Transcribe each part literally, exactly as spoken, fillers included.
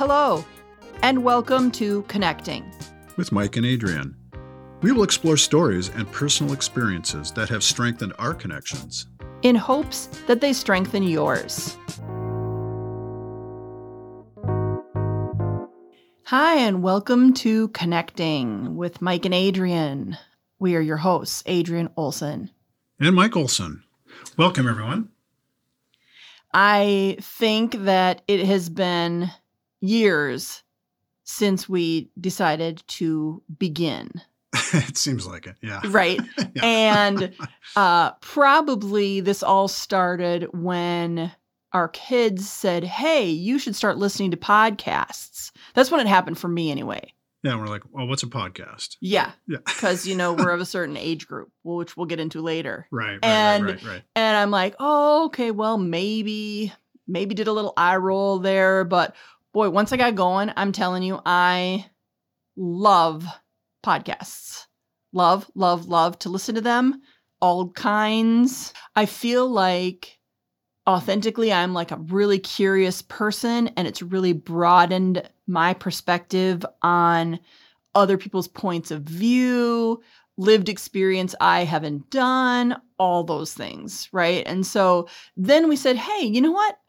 Hello, and welcome to Connecting with Mike and Adrian. We will explore stories and personal experiences that have strengthened our connections in hopes that they strengthen yours. Hi, and welcome to Connecting with Mike and Adrian. We are your hosts, Adrian Olson and Mike Olson. Welcome, everyone. I think that it has been years since we decided to begin. It seems like it, yeah. Right. Yeah. And uh, probably this all started when our kids said, hey, you should start listening to podcasts. That's when it happened for me anyway. Yeah, and we're like, well, what's a podcast? Yeah. Yeah. Because, you know, we're of a certain age group, which we'll get into later. Right, right, and, right, right, right. And I'm like, oh, okay, well, maybe, maybe did a little eye roll there. But boy, once I got going, I'm telling you, I love podcasts. Love, love, love to listen to them. All kinds. I feel like authentically, I'm like a really curious person, and it's really broadened my perspective on other people's points of view, lived experience I haven't done, all those things, right? And so then we said, hey, you know what?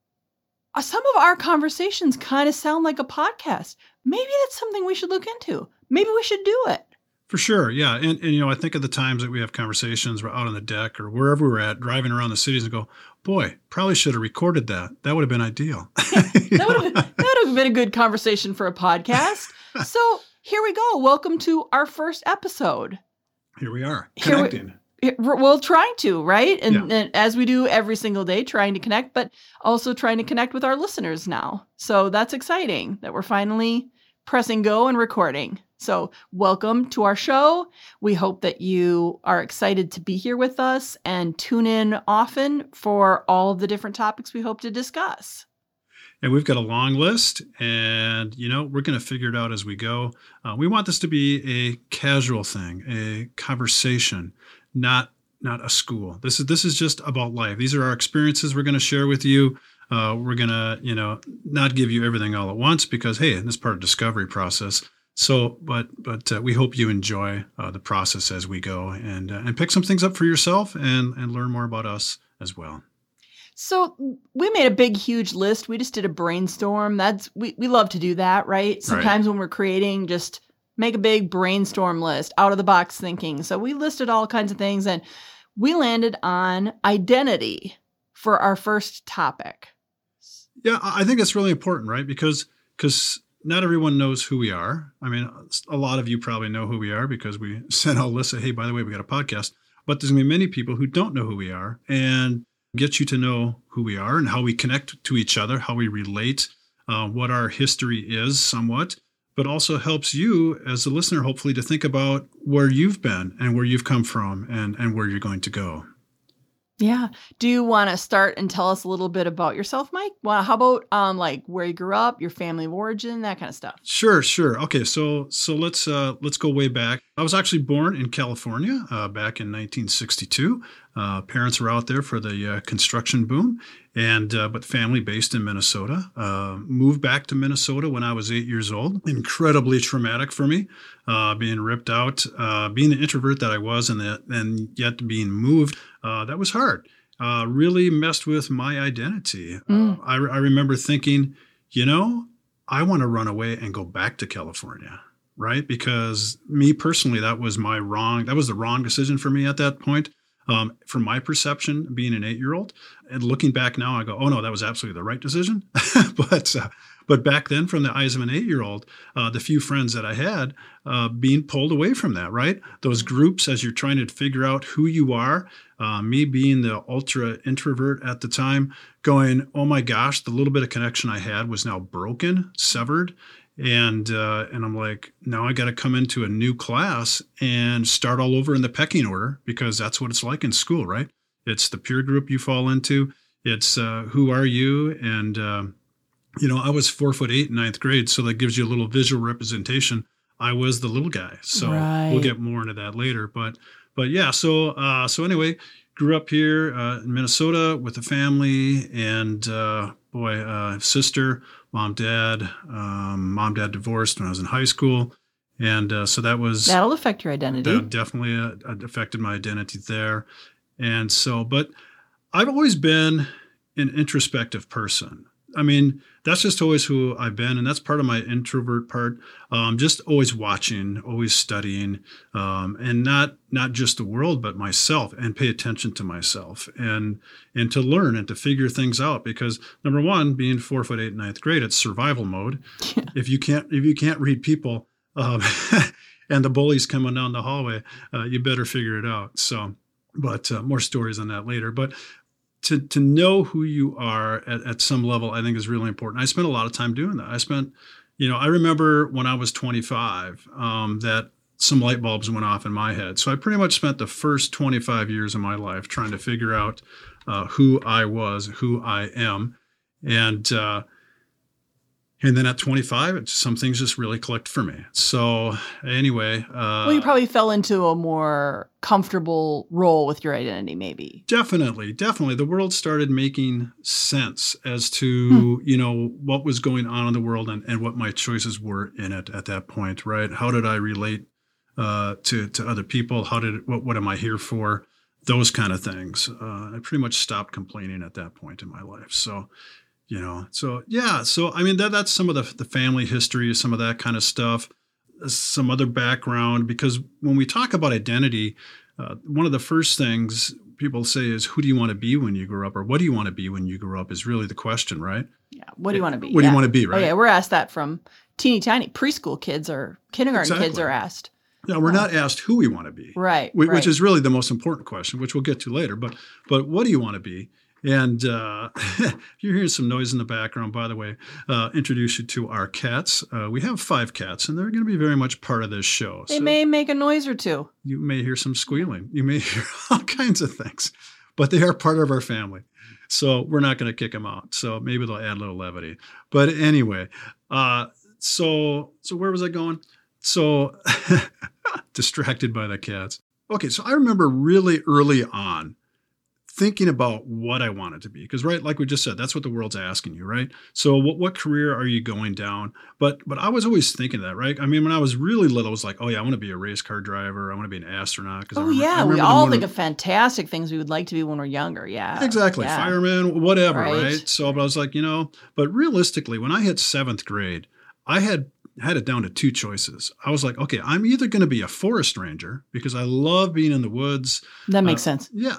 Some of our conversations kind of sound like a podcast. Maybe that's something we should look into. Maybe we should do it. For sure, yeah. And, and, you know, I think of the times that we have conversations, we're out on the deck or wherever we're at, driving around the cities and go, boy, probably should have recorded that. That would have been ideal. that would have, that would have been a good conversation for a podcast. So here we go. Welcome to our first episode. Here we are, connecting. Here we, we'll try to, right? And, yeah. and as we do every single day, trying to connect, but also trying to connect with our listeners now. So that's exciting that we're finally pressing go and recording. So welcome to our show. We hope that you are excited to be here with us and tune in often for all of the different topics we hope to discuss. And we've got a long list, and, you know, we're going to figure it out as we go. Uh, we want this to be a casual thing, a conversation, not not a school. This is this is just about life. These are our experiences we're going to share with you. Uh, we're going to, you know, not give you everything all at once because, hey, this is part of the discovery process. So, but but uh, we hope you enjoy uh, the process as we go and uh, and pick some things up for yourself and and learn more about us as well. So we made a big, huge list. We just did a brainstorm. That's we, we love to do that, right? Sometimes right. when we're creating, just make a big brainstorm list, out of the box thinking. So we listed all kinds of things, and we landed on identity for our first topic. Yeah, I think it's really important, right? Because because not everyone knows who we are. I mean, a lot of you probably know who we are because we sent out lists of, hey, by the way, we got a podcast. But there's going to be many people who don't know who we are, and get you to know who we are and how we connect to each other, how we relate, uh, what our history is somewhat, but also helps you as a listener, hopefully, to think about where you've been and where you've come from and, and where you're going to go. Yeah. Do you want to start and tell us a little bit about yourself, Mike? Well, how about um, like where you grew up, your family of origin, that kind of stuff? Sure, sure. Okay, so so let's uh, let's go way back. I was actually born in California uh, back in nineteen sixty-two. Uh, parents were out there for the uh, construction boom, and uh, but family based in Minnesota. Uh, moved back to Minnesota when I was eight years old. Incredibly traumatic for me, uh, being ripped out, uh, being the introvert that I was, and that, and yet being moved. Uh, that was hard. Uh, really messed with my identity. Mm. Uh, I, I remember thinking, you know, I want to run away and go back to California, right? Because me personally, that was my wrong. That was the wrong decision for me at that point. Um, from my perception, being an eight-year-old, and looking back now, I go, oh no, that was absolutely the right decision. but uh, but back then, from the eyes of an eight-year-old, uh, the few friends that I had, uh, being pulled away from that, right? Those groups, as you're trying to figure out who you are, uh, me being the ultra introvert at the time, going, oh my gosh, the little bit of connection I had was now broken, severed. And uh, and I'm like, now I got to come into a new class and start all over in the pecking order, because that's what it's like in school, right? It's the peer group you fall into. It's uh, who are you? And, uh, you know, I was four foot eight in ninth grade, so that gives you a little visual representation. I was the little guy. So right. We'll get more into that later. But but yeah, so uh, so anyway, grew up here uh, in Minnesota with a family, and uh, boy, uh, sister, mom, dad, um, mom, dad divorced when I was in high school. And uh, so that was... That'll affect your identity. That definitely uh, affected my identity there. And so, but I've always been an introspective person. I mean, that's just always who I've been. And that's part of my introvert part. Um, just always watching, always studying, um, and not not just the world, but myself, and pay attention to myself and and to learn and to figure things out. Because number one, being four foot eight in ninth grade, it's survival mode. Yeah. If you can't if you can't read people um, and the bullies coming down the hallway, uh, you better figure it out. So, but uh, more stories on that later. But To to know who you are at, at some level, I think is really important. I spent a lot of time doing that. I spent, you know, I remember when I was twenty-five um, that some light bulbs went off in my head. So I pretty much spent the first twenty-five years of my life trying to figure out uh, who I was, who I am. And uh, and then at twenty-five, it, some things just really clicked for me. So anyway. Uh, well, you probably fell into a more comfortable role with your identity, maybe. Definitely, definitely. The world started making sense as to, hmm. you know, what was going on in the world and, and what my choices were in it at that point, right? How did I relate uh, to, to other people? How did, what, what am I here for? Those kind of things. Uh, I pretty much stopped complaining at that point in my life. So, you know, so yeah. So, I mean, that that's some of the, the family history, some of that kind of stuff. Some other background, because when we talk about identity, uh, one of the first things people say is, who do you want to be when you grow up? Or what do you want to be when you grow up is really the question, right? Yeah. What do you want to be? What yeah. do you want to be, right? Oh, yeah. We're asked that from teeny tiny preschool kids or kindergarten exactly. kids are asked. No, we're oh. not asked who we want to be. Right, which, right. Which is really the most important question, which we'll get to later. But but what do you want to be? And uh, you're hearing some noise in the background, by the way, uh, introduce you to our cats. Uh, we have five cats, and they're going to be very much part of this show. They so may make a noise or two. You may hear some squealing. You may hear all kinds of things, but they are part of our family. So we're not going to kick them out. So maybe they'll add a little levity. But anyway, uh, so so where was I going? So distracted by the cats. Okay, so I remember really early on thinking about what I wanted to be. Because, right, like we just said, that's what the world's asking you, right? So what what career are you going down? But but I was always thinking that, right? I mean, when I was really little, I was like, oh, yeah, I want to be a race car driver. I want to be an astronaut. Oh, I remember, yeah. I We all think of, of fantastic things we would like to be when we're younger. Yeah. Exactly. Yeah. Fireman, whatever, right. right? So but I was like, you know, but realistically, when I hit seventh grade, I had had it down to two choices. I was like, okay, I'm either going to be a forest ranger because I love being in the woods. That makes uh, sense. Yeah.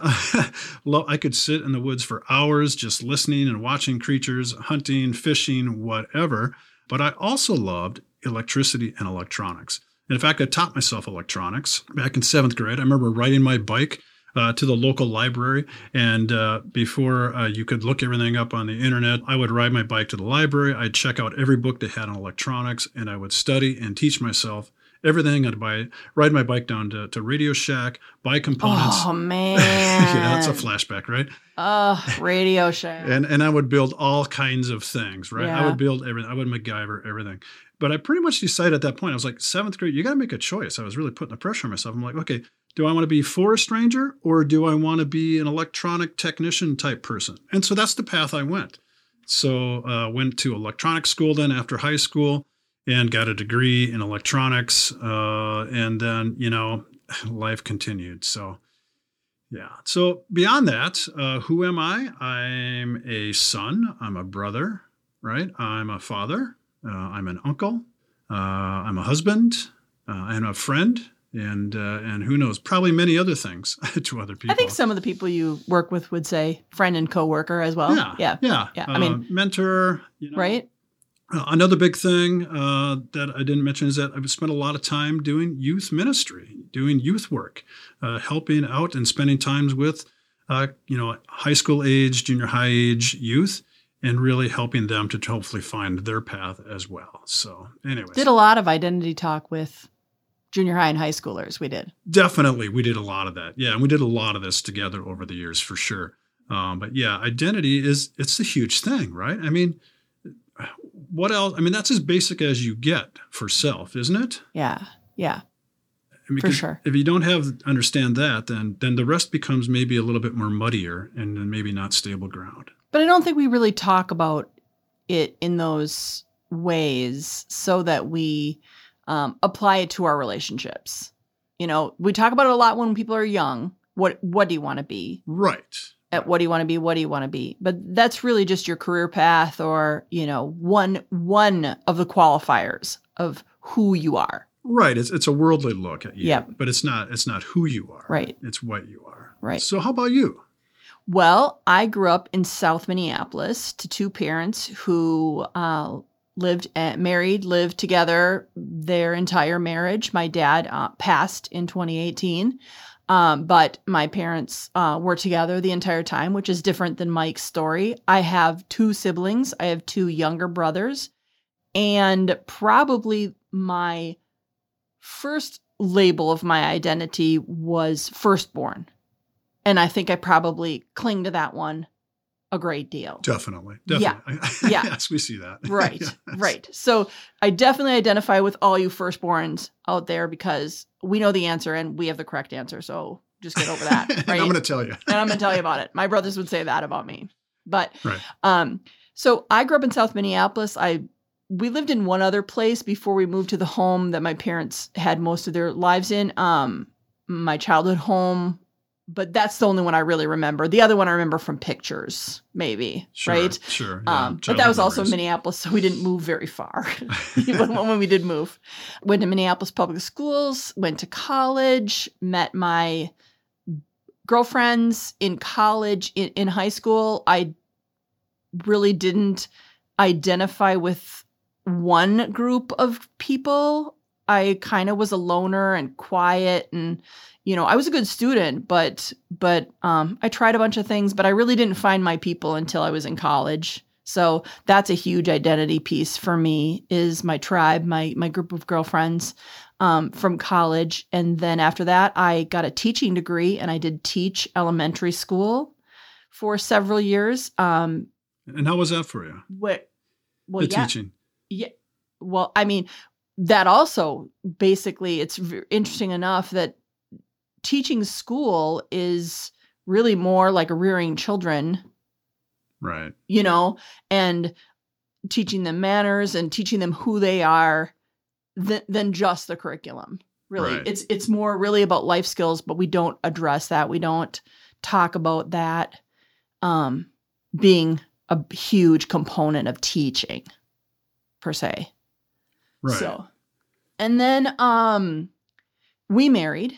I could sit in the woods for hours just listening and watching creatures, hunting, fishing, whatever. But I also loved electricity and electronics. And in fact, I taught myself electronics back in seventh grade. I remember riding my bike Uh, to the local library. And uh, before uh, you could look everything up on the internet, I would ride my bike to the library. I'd check out every book they had on electronics, and I would study and teach myself everything. I'd buy, ride my bike down to, to Radio Shack, buy components. Oh, man. Yeah, that's a flashback, right? Uh, Radio Shack. and and I would build all kinds of things, right? Yeah. I would build everything. I would MacGyver everything. But I pretty much decided at that point, I was like, seventh grade, you got to make a choice. I was really putting the pressure on myself. I'm like, okay, do I want to be forest ranger or do I want to be an electronic technician type person? And so that's the path I went. So I uh, went to electronics school then after high school and got a degree in electronics. Uh, and then, you know, life continued. So, yeah. So beyond that, uh, who am I? I'm a son. I'm a brother, right? I'm a father. Uh, I'm an uncle. Uh, I'm a husband. Uh, I'm a friend. And uh, and who knows, probably many other things to other people. I think some of the people you work with would say friend and coworker as well. Yeah, yeah, yeah. yeah. Uh, I mean, mentor, you know. Right. Uh, another big thing uh, that I didn't mention is that I've spent a lot of time doing youth ministry, doing youth work, uh, helping out and spending times with, uh, you know, high school age, junior high age youth, and really helping them to hopefully find their path as well. So, anyways, did a lot of identity talk with junior high and high schoolers. We did. Definitely. We did a lot of that. Yeah. And we did a lot of this together over the years for sure. Um, but yeah, identity is, it's a huge thing, right? I mean, what else? I mean, that's as basic as you get for self, isn't it? Yeah. Yeah. Because sure. if you don't have understand that, then then the rest becomes maybe a little bit more muddier and then maybe not stable ground. But I don't think we really talk about it in those ways so that we um, apply it to our relationships. You know, we talk about it a lot when people are young. What what do you want to be? Right. At what do you want to be? What do you want to be? But that's really just your career path, or, you know, one one of the qualifiers of who you are. Right. It's it's a worldly look at you. Yeah. But it's not it's not who you are. Right. It's what you are. Right. So how about you? Well, I grew up in South Minneapolis to two parents who uh, lived, uh, married, lived together their entire marriage. My dad uh, passed in twenty eighteen, um, but my parents uh, were together the entire time, which is different than Mike's story. I have two siblings. I have two younger brothers, and probably my first label of my identity was firstborn. And I think I probably cling to that one a great deal. Definitely. Definitely. Yeah. Yeah. Yes, we see that. Right. Yes. Right. So I definitely identify with all you firstborns out there because we know the answer and we have the correct answer. So just get over that. Right. I'm going to tell you. And I'm going to tell you about it. My brothers would say that about me. But right. um, so I grew up in South Minneapolis. I we lived in one other place before we moved to the home that my parents had most of their lives in. Um, my childhood home. But that's the only one I really remember. The other one I remember from pictures, maybe, sure, right? Sure. Yeah. Um, but that was also Minneapolis, so we didn't move very far when, when we did move. Went to Minneapolis public schools, went to college, met my girlfriends in college. In, in high school, I really didn't identify with one group of people. I kind of was a loner and quiet, and you know, I was a good student, but but um, I tried a bunch of things, but I really didn't find my people until I was in college. So that's a huge identity piece for me, is my tribe, my my group of girlfriends um, from college. And then after that, I got a teaching degree, and I did teach elementary school for several years. Um, and how was that for you? What? Well, the yeah, teaching. Yeah. Well, I mean, that also basically, it's v- interesting enough that teaching school is really more like rearing children. Right. You know, and teaching them manners and teaching them who they are th- than just the curriculum. Really. Right. It's it's more really about life skills, but we don't address that. We don't talk about that um, being a huge component of teaching per se. Right. So, and then um, we married.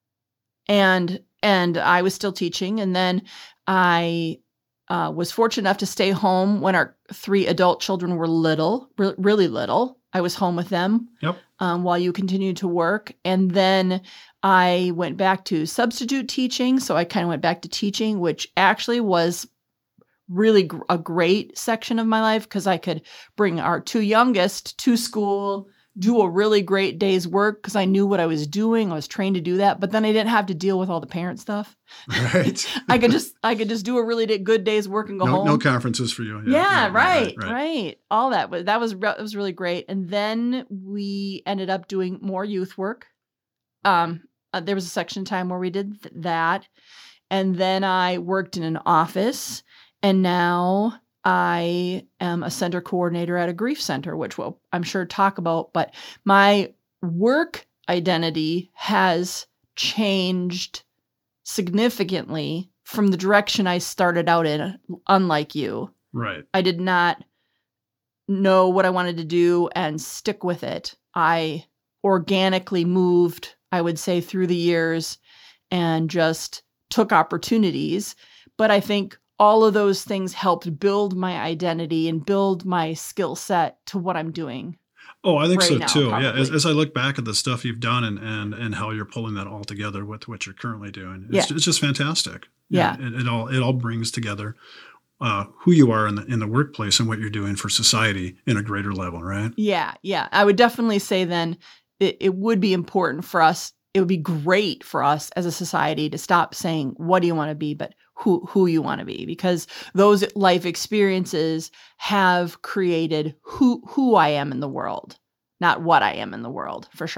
And and I was still teaching. And then I uh, was fortunate enough to stay home when our three adult children were little, re- really little. I was home with them Yep. um, while you continued to work. And then I went back to substitute teaching. So I kind of went back to teaching, which actually was really gr- a great section of my life because I could bring our two youngest to school, do a really great day's work because I knew what I was doing. I was trained to do that, but then I didn't have to deal with all the parent stuff. Right. I could just, I could just do a really good day's work and go no, home. No conferences for you. Yeah, Yeah, right, right, right, right. right. All that was, that was, that was really great. And then we ended up doing more youth work. Um, uh, there was a section time where we did th- that. And then I worked in an office, and now I am a center coordinator at a grief center, which we'll, I'm sure, talk about. But my work identity has changed significantly from the direction I started out in, unlike you. Right. I did not know what I wanted to do and stick with it. I organically moved, I would say, through the years and just took opportunities. But I think all of those things helped build my identity and build my skill set to what I'm doing. Oh, I think right so now, too. probably. Yeah. As, as I look back at the stuff you've done and, and, and how you're pulling that all together with what you're currently doing, it's, Yeah. it's just fantastic. Yeah. It, it all, it all brings together uh, who you are in the, in the workplace and what you're doing for society in a greater level, right? Yeah. Yeah. I would definitely say then it, it would be important for us. It would be great for us as a society to stop saying, what do you want to be? But who, who you want to be, because those life experiences have created who, who I am in the world, not what I am in the world, for sure.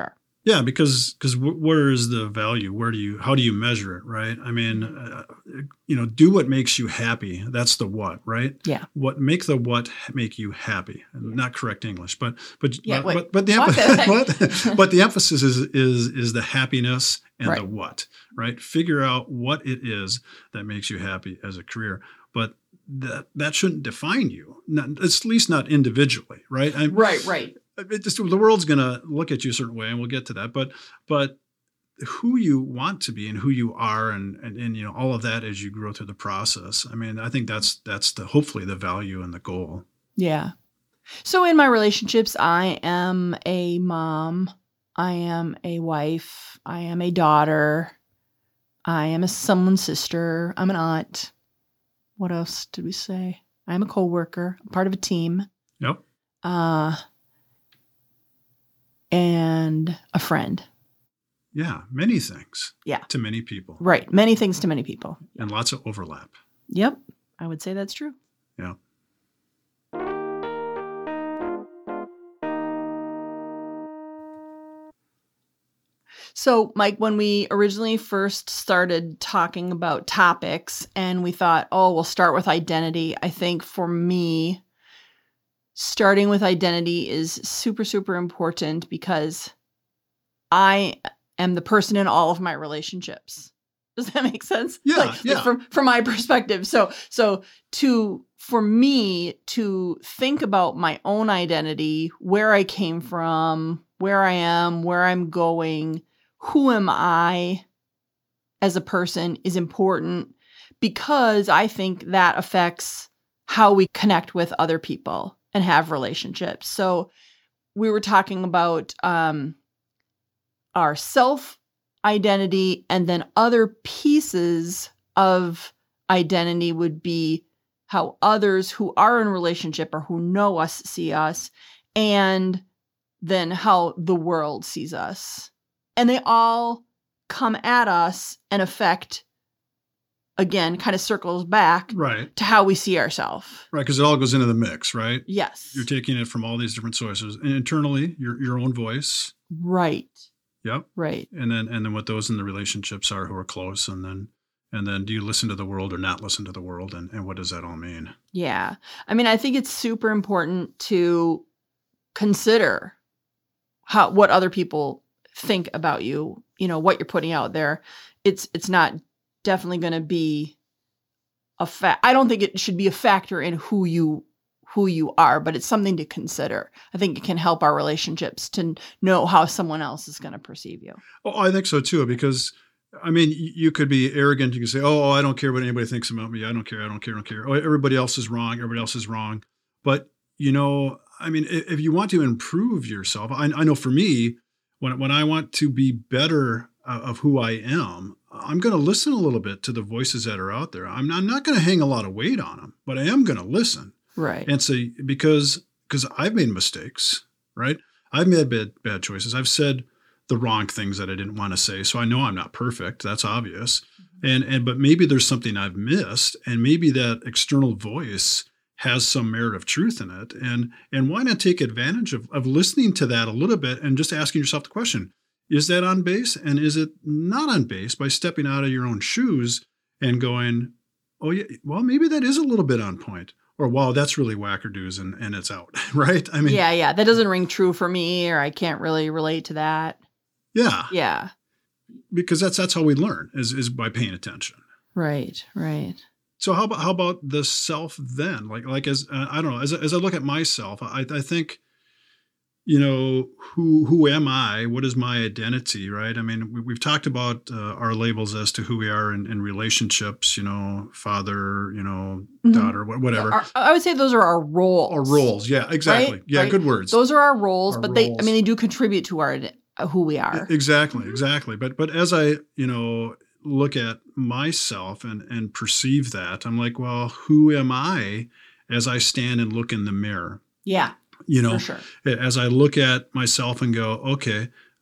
Yeah, because because w- where is the value? Where do you how do you measure it, right? I mean, uh, you know, do what makes you happy. That's the what, right? Yeah. What make the what make you happy? Yeah. Not correct English, but but Yeah, but, wait, but, but the what emphasis, the but, but the emphasis is is is the happiness and Right. the what, right? Figure out what it is that makes you happy as a career, but that that shouldn't define you. Not, at least not individually, right? I'm, Right, right. It just, the world's going to look at you a certain way, and we'll get to that. But but who you want to be and who you are, and, and and you know all of that as you grow through the process. I mean, I think that's that's the hopefully the value and the goal. Yeah. So in my relationships, I am a mom. I am a wife. I am a daughter. I am a someone's sister. I'm an aunt. What else did we say? I'm a coworker. I'm part of a team. Yep. Uh, and a friend. Yeah, many things. Yeah. To many people. Right. Many things to many people. And lots of overlap. Yep. I would say that's true. Yeah. So, Mike, when we originally first started talking about topics and we thought, oh, we'll start with identity, I think for me, starting with identity is super, super important because I am the person in all of my relationships. Does that make sense? Yeah, like, yeah. Like from, from my perspective. So, so to, for me to think about my own identity, where I came from, where I am, where I'm going, who am I as a person is important because I think that affects how we connect with other people and have relationships. So we were talking about um, our self identity, and then other pieces of identity would be how others who are in relationship or who know us see us, and then how the world sees us. And they all come at us and affect, again, kind of circles back Right. to how we see ourselves. Right. Because it all goes into the mix, right? Yes. You're taking it from all these different sources. And internally, your your own voice. Right. Yep. Right. And then and then what those in the relationships are who are close. And then and then do you listen to the world or not listen to the world? And, and what does that all mean? Yeah. I mean, I think it's super important to consider how what other people think about you, you know, what you're putting out there. It's it's not definitely going to be a fact. I don't think it should be a factor in who you who you are, but it's something to consider. I think it can help our relationships to know how someone else is going to perceive you. Oh, I think so too, because I mean, you could be arrogant. You can say, oh, I don't care what anybody thinks about me. I don't care. I don't care. I don't care. Oh, everybody else is wrong. Everybody else is wrong. But, you know, I mean, if you want to improve yourself, I, I know for me, when, when I want to be better uh, of who I am, I'm going to listen a little bit to the voices that are out there. I'm not, I'm not going to hang a lot of weight on them, but I am going to listen. Right. And say, because because I've made mistakes, right? I've made bad, bad choices. I've said the wrong things that I didn't want to say. So I know I'm not perfect. That's obvious. Mm-hmm. And and but maybe there's something I've missed, and maybe that external voice has some merit of truth in it. And and why not take advantage of, of listening to that a little bit and just asking yourself the question, is that on base? And is it not on base, by stepping out of your own shoes and going, oh yeah, well, maybe that is a little bit on point. Or, wow, that's really wackerdoos and, and it's out, right? I mean, yeah, yeah, that doesn't ring true for me, or I can't really relate to that. Yeah. Yeah. Because that's that's how we learn, is is by paying attention. Right, right. So how about how about the self then? Like like as uh, I don't know, as as I look at myself, I I think, you know, who who am I? What is my identity, right? I mean, we, we've talked about uh, our labels as to who we are in, in relationships, you know, father, you know, Mm-hmm. daughter, wh- whatever. Our, I would say those are our roles. Or roles, yeah, exactly. Right? Yeah, Right? good words. Those are our roles, Our but they, roles. I mean, they do contribute to our who we are. Exactly, exactly. But but as I, you know, look at myself and and perceive that, I'm like, well, who am I as I stand and look in the mirror? Yeah, You know, for sure. as I look at myself and go, okay,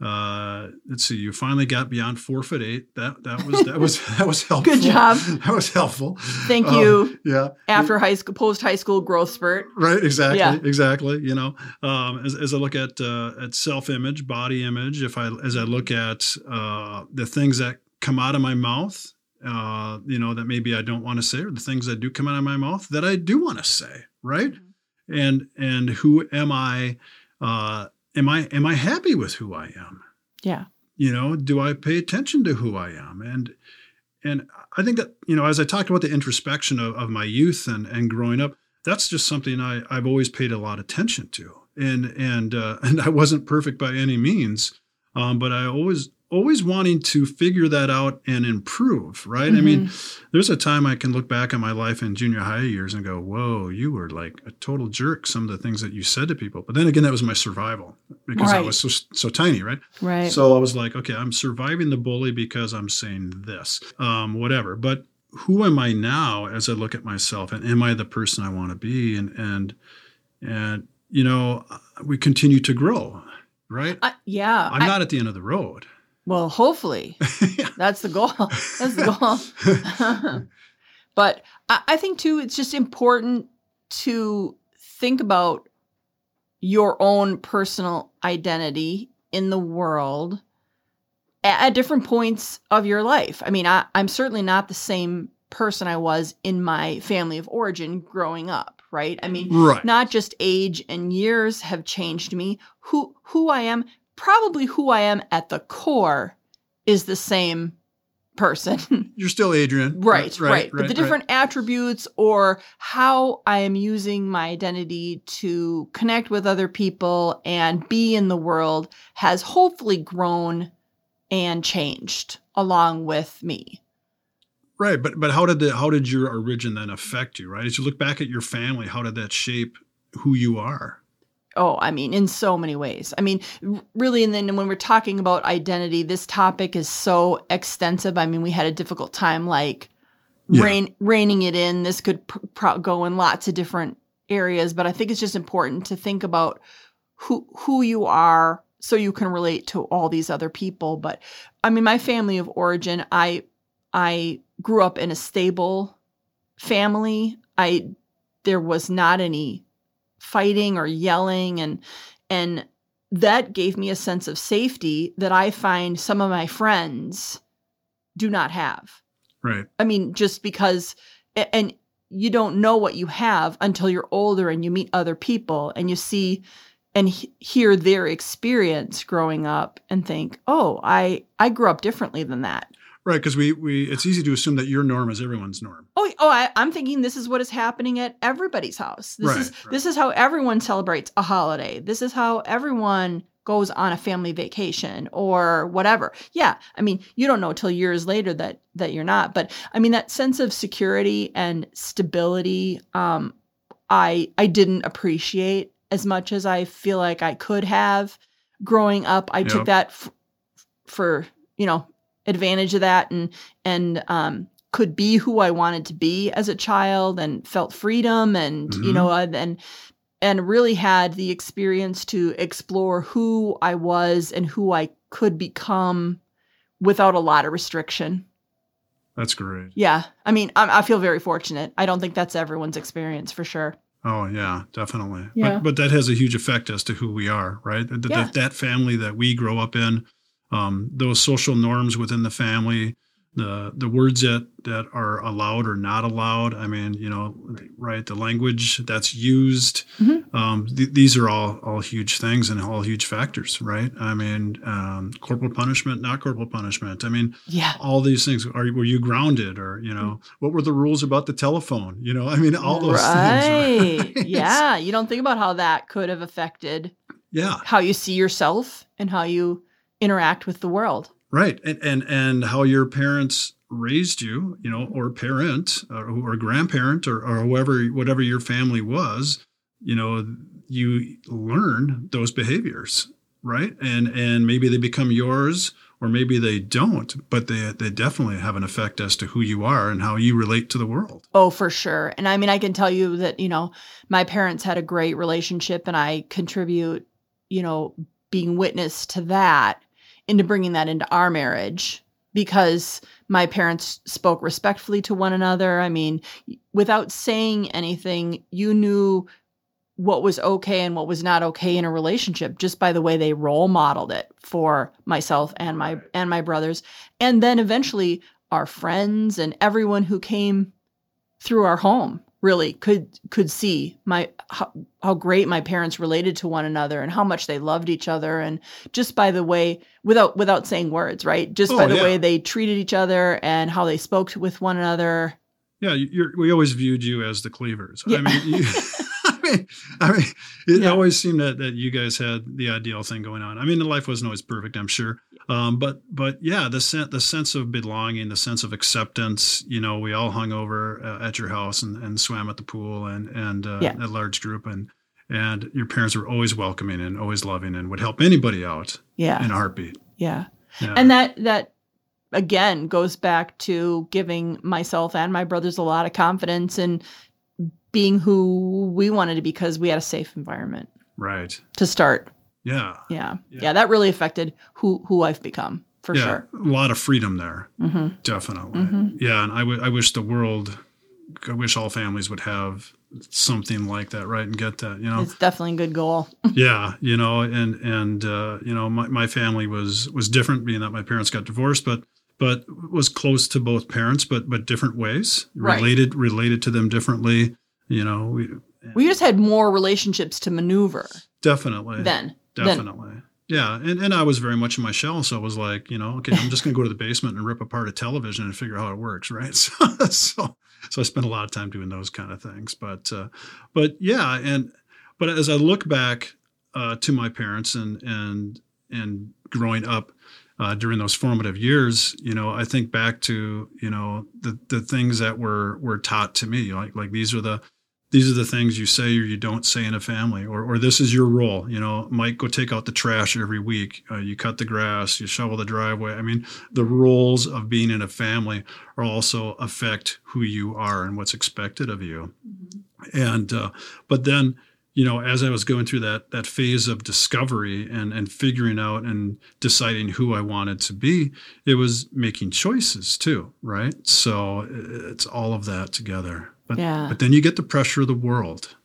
Uh, let's see. You finally got beyond four foot eight. That that was that was that was helpful. Good job. That was helpful. Thank you. Um, yeah. After high school, post high school growth spurt. Right. Exactly. Yeah. Exactly. You know, um, as, as I look at uh, at self image, body image, if I as I look at uh, the things that come out of my mouth, uh, you know, that maybe I don't want to say, or the things that do come out of my mouth that I do want to say, right? Mm-hmm. And and who am I? Uh, Am I am I happy with who I am? Yeah. You know, do I pay attention to who I am? And and I think that, you know, as I talked about the introspection of, of my youth and, and growing up, that's just something I, I've always paid a lot of attention to. And and uh, and I wasn't perfect by any means, um, but I always always wanting to figure that out and improve, right? Mm-hmm. I mean, there's a time I can look back on my life in junior high years and go, whoa, you were like a total jerk, some of the things that you said to people. But then again, that was my survival because right. I was so so tiny, right? Right. So I was like, okay, I'm surviving the bully because I'm saying this, um, whatever. But who am I now as I look at myself? And am I the person I want to be? And, and, and you know, we continue to grow, right? Uh, yeah. I'm I- not at the end of the road. Well, hopefully. Yeah. That's the goal. That's the goal. But I, I think, too, it's just important to think about your own personal identity in the world at, at different points of your life. I mean, I, I'm certainly not the same person I was in my family of origin growing up, right? I mean, right. Not just age and years have changed me. Who who I am Probably who I am at the core is the same person. You're still Adrian. Right, right. right, right but the right. different attributes or how I am using my identity to connect with other people and be in the world has hopefully grown and changed along with me. Right. But but how did the how did your origin then affect you, right? As you look back at your family, how did that shape who you are? Oh, I mean, in so many ways. I mean, really, and then when we're talking about identity, this topic is so extensive. I mean, we had a difficult time, like, yeah. rein, reining it in. This could pr- pro- go in lots of different areas, but I think it's just important to think about who who you are so you can relate to all these other people. But, I mean, my family of origin, I I grew up in a stable family. I there was not any fighting or yelling, and and that gave me a sense of safety that I find some of my friends do not have. Right. I mean, just because, and you don't know what you have until you're older and you meet other people and you see and he- hear their experience growing up and think, oh, I I grew up differently than that. Right, because we, we it's easy to assume that your norm is everyone's norm. Oh, oh! I, I'm thinking this is what is happening at everybody's house. This right, is right. this is how everyone celebrates a holiday. This is how everyone goes on a family vacation or whatever. Yeah, I mean, you don't know till years later that that you're not. But I mean, that sense of security and stability, um, I I didn't appreciate as much as I feel like I could have growing up. I yep. took that f- for you know. advantage of that and and um, could be who I wanted to be as a child and felt freedom and mm-hmm. you know and and really had the experience to explore who I was and who I could become without a lot of restriction. That's great. Yeah, I mean, I, I feel very fortunate. I don't think that's everyone's experience for sure. Oh yeah, definitely. Yeah. But but that has a huge effect as to who we are, right? That yeah. that, that family that we grow up in. Um, those social norms within the family, the the words that, that are allowed or not allowed. I mean, you know, right, the language that's used. Mm-hmm. Um, th- these are all all huge things and all huge factors, right? I mean, um, corporal punishment, not corporal punishment. I mean, yeah. all these things. Are were you grounded, or you know, what were the rules about the telephone? You know, I mean, all those right. things. Right? Yeah, you don't think about how that could have affected. Yeah. How you see yourself and how you interact with the world. Right. And, and, and how your parents raised you, you know, or parent or, or grandparent or, or whoever, whatever your family was, you know, you learn those behaviors, right? And, and maybe they become yours or maybe they don't, but they, they definitely have an effect as to who you are and how you relate to the world. Oh, for sure. And I mean, I can tell you that, you know, my parents had a great relationship and I contribute, you know, being witness to that. into bringing that into our marriage because my parents spoke respectfully to one another. I mean, without saying anything, you knew what was okay and what was not okay in a relationship just by the way they role modeled it for myself and my and my brothers. And then eventually our friends and everyone who came through our home really could could see my how, how great my parents related to one another and how much they loved each other, and just by the way, without without saying words, right? Just Oh, by the yeah. way they treated each other and how they spoke with one another. Yeah, you're, we always viewed you as the cleavers. Yeah. I mean, you, I mean, I mean, it Yeah. always seemed that, that you guys had the ideal thing going on. I mean, the life wasn't always perfect, I'm sure, um, but but yeah, the sen- the sense of belonging, the sense of acceptance. You know, we all hung over uh, at your house and, and swam at the pool and and uh, Yeah. a large group, and and your parents were always welcoming and always loving and would help anybody out Yeah. in a heartbeat. Yeah. Yeah. And that that again goes back to giving myself and my brothers a lot of confidence in being who we wanted to be because we had a safe environment right. to start. Yeah. Yeah. Yeah. Yeah, that really affected who who I've become for yeah. sure. A lot of freedom there. Hmm. Definitely. Mhm. Yeah. And I, w- I wish the world, I wish all families would have something like that, right? And get that, you know? It's definitely a good goal. Yeah. You know, and, and, uh, you know, my, my family was, was different being that my parents got divorced, but, but was close to both parents, but, but different ways, Right. related, related to them differently. You know, we We just had more relationships to maneuver definitely, then. definitely. Yeah. And, and I was very much in my shell. So I was like, you know, okay, I'm just going to go to the basement and rip apart a television and figure out how it works. Right. So, so, so I spent a lot of time doing those kind of things, but, uh, but yeah. And, but as I look back, uh, to my parents and, and, and growing up, uh, during those formative years, you know, I think back to, you know, the, the things that were, were taught to me, like, like these are the, these are the things you say or you don't say in a family, or, or this is your role. You know, Mike, go take out the trash every week. Uh, you cut the grass, you shovel the driveway. I mean, the roles of being in a family are also affect who you are and what's expected of you. Mm-hmm. And, uh, but then, you know, as I was going through that, that phase of discovery and, and figuring out and deciding who I wanted to be, it was making choices too. Right. So it's all of that together. But, Yeah. but then you get the pressure of the world,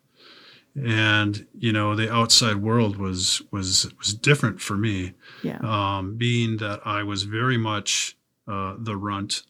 and, you know, the outside world was, was, was different for me. Yeah. Um, being that I was very much, uh, the runt.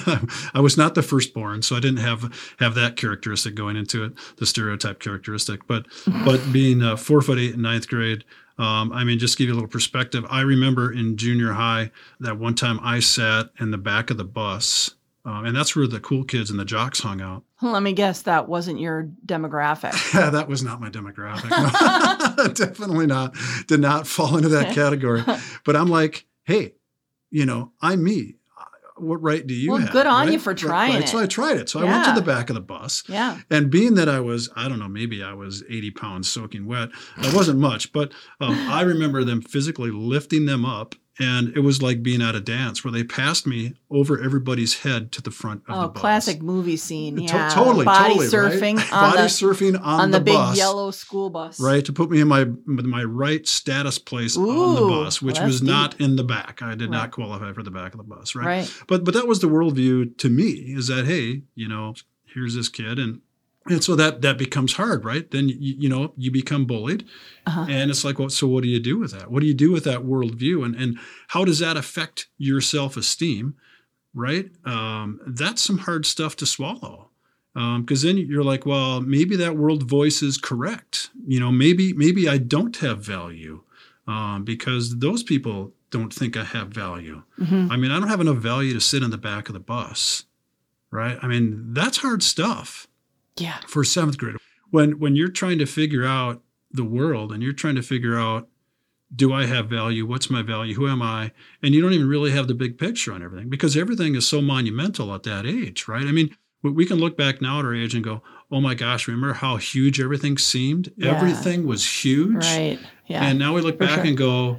I was not the firstborn, so I didn't have, have that characteristic going into it, the stereotype characteristic, but, but being uh, four foot eight in ninth grade, um, I mean, just to give you a little perspective, I remember in junior high that one time I sat in the back of the bus. Um, and that's where the cool kids and the jocks hung out. Let me guess, that wasn't your demographic. Yeah, that was not my demographic. No. Definitely not. Did not fall into that category. But I'm like, hey, you know, I'm me. What right do you Well, have? good on right? you for trying right, right. it. So I tried it. So I went Yeah. to the back of the bus. Yeah. And being that I was, I don't know, maybe I was eighty pounds soaking wet. It wasn't much, but um, I remember them physically lifting them up. And it was like being at a dance where they passed me over everybody's head to the front of Oh, the bus. classic movie scene. To- Yeah. totally, Body totally, surfing right? on Body the surfing on, on the, the, big bus, yellow school bus. right, to put me in my my right status place on the Ooh, bus, which well, was that's not in the back. I did Right. not qualify for the back of the bus, right? Right. But but that was the worldview to me, is that, hey, you know, here's this kid, and and so that that becomes hard, right? Then you, you know you become bullied, Uh-huh. and it's like, well, so what do you do with that? What do you do with that worldview, and and how does that affect your self-esteem, right? Um, that's some hard stuff to swallow, because um, then you're like, well, maybe that world voice is correct. You know, maybe maybe I don't have value, um, because those people don't think I have value. Mhm. I mean, I don't have enough value to sit in the back of the bus, right? I mean, that's hard stuff Yeah. for seventh grade. When when you're trying to figure out the world and you're trying to figure out, do I have value? What's my value? Who am I? And you don't even really have the big picture on everything, because everything is so monumental at that age, right? I mean, we- we can look back now at our age and go, oh my gosh, remember how huge everything seemed? Yeah. Everything was huge. Right. Yeah. And now we look For back sure. and go,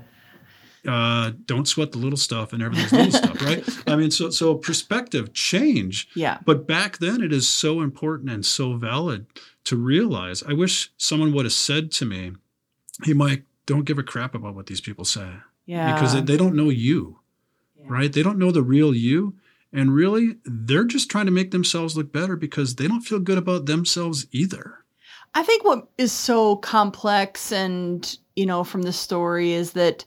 uh, don't sweat the little stuff, and everything's little stuff, right? I mean, so so perspective change. Yeah. But back then, it is so important and so valid to realize. I wish someone would have said to me, hey, Mike, don't give a crap about what these people say. Yeah. Because they, they don't know you, Yeah. right? They don't know the real you. And really, they're just trying to make themselves look better because they don't feel good about themselves either. I think what is so complex and, you know, from the story is that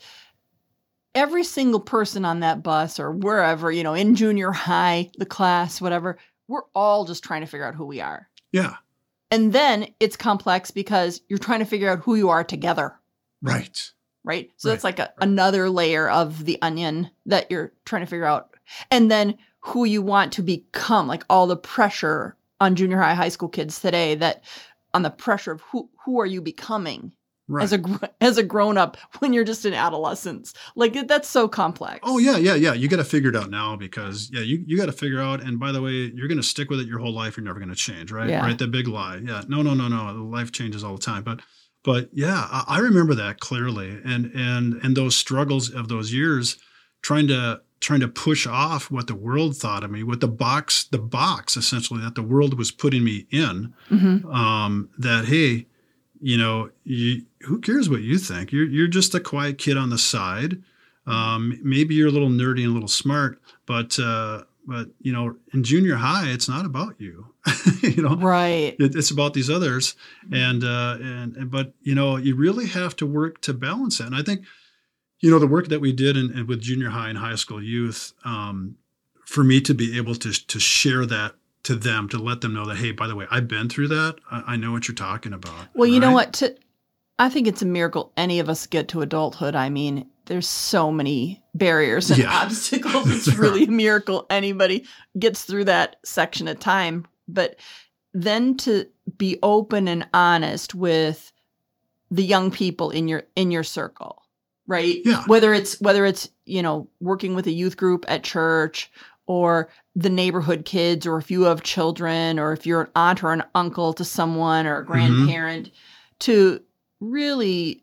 every single person on that bus or wherever, you know, in junior high, the class, whatever, we're all just trying to figure out who we are. Yeah. And then it's complex because you're trying to figure out who you are together. Right. Right. So Right. that's like a, another layer of the onion that you're trying to figure out. And then who you want to become, like all the pressure on junior high, high school kids today, that on the pressure of who, who are you becoming Right. as a, gr- as a grown up when you're just in adolescence. Like that's so complex. Oh, yeah, yeah, yeah. You got to figure it out now because, yeah, you, you got to figure out. And by the way, you're going to stick with it your whole life. You're never going to change, right? Yeah. Right. The big lie. Yeah. No, no, no, no. Life changes all the time. But, but yeah, I, I remember that clearly. And, and, and those struggles of those years trying to, trying to push off what the world thought of me, what the box, the box essentially that the world was putting me in, Mm-hmm. um, that, hey, you know, you, who cares what you think? You're, you're just a quiet kid on the side. Um, maybe you're a little nerdy and a little smart, but, uh, but, you know, in junior high, it's not about you, you know, Right. it, it's about these others. And, uh, and, and, but, you know, you really have to work to balance it. And I think, you know, the work that we did in, in with junior high and high school youth, um, for me to be able to to share that to them, to let them know that, hey, by the way, I've been through that. I, I know what you're talking about. Well, you know right? what? To, I think it's a miracle any of us get to adulthood. I mean, there's so many barriers and Yeah. obstacles. It's really a miracle anybody gets through that section of time. But then to be open and honest with the young people in your in your circle, right? Yeah. Whether it's whether it's, you know, working with a youth group at church or the neighborhood kids, or if you have children, or if you're an aunt or an uncle to someone or a grandparent, to really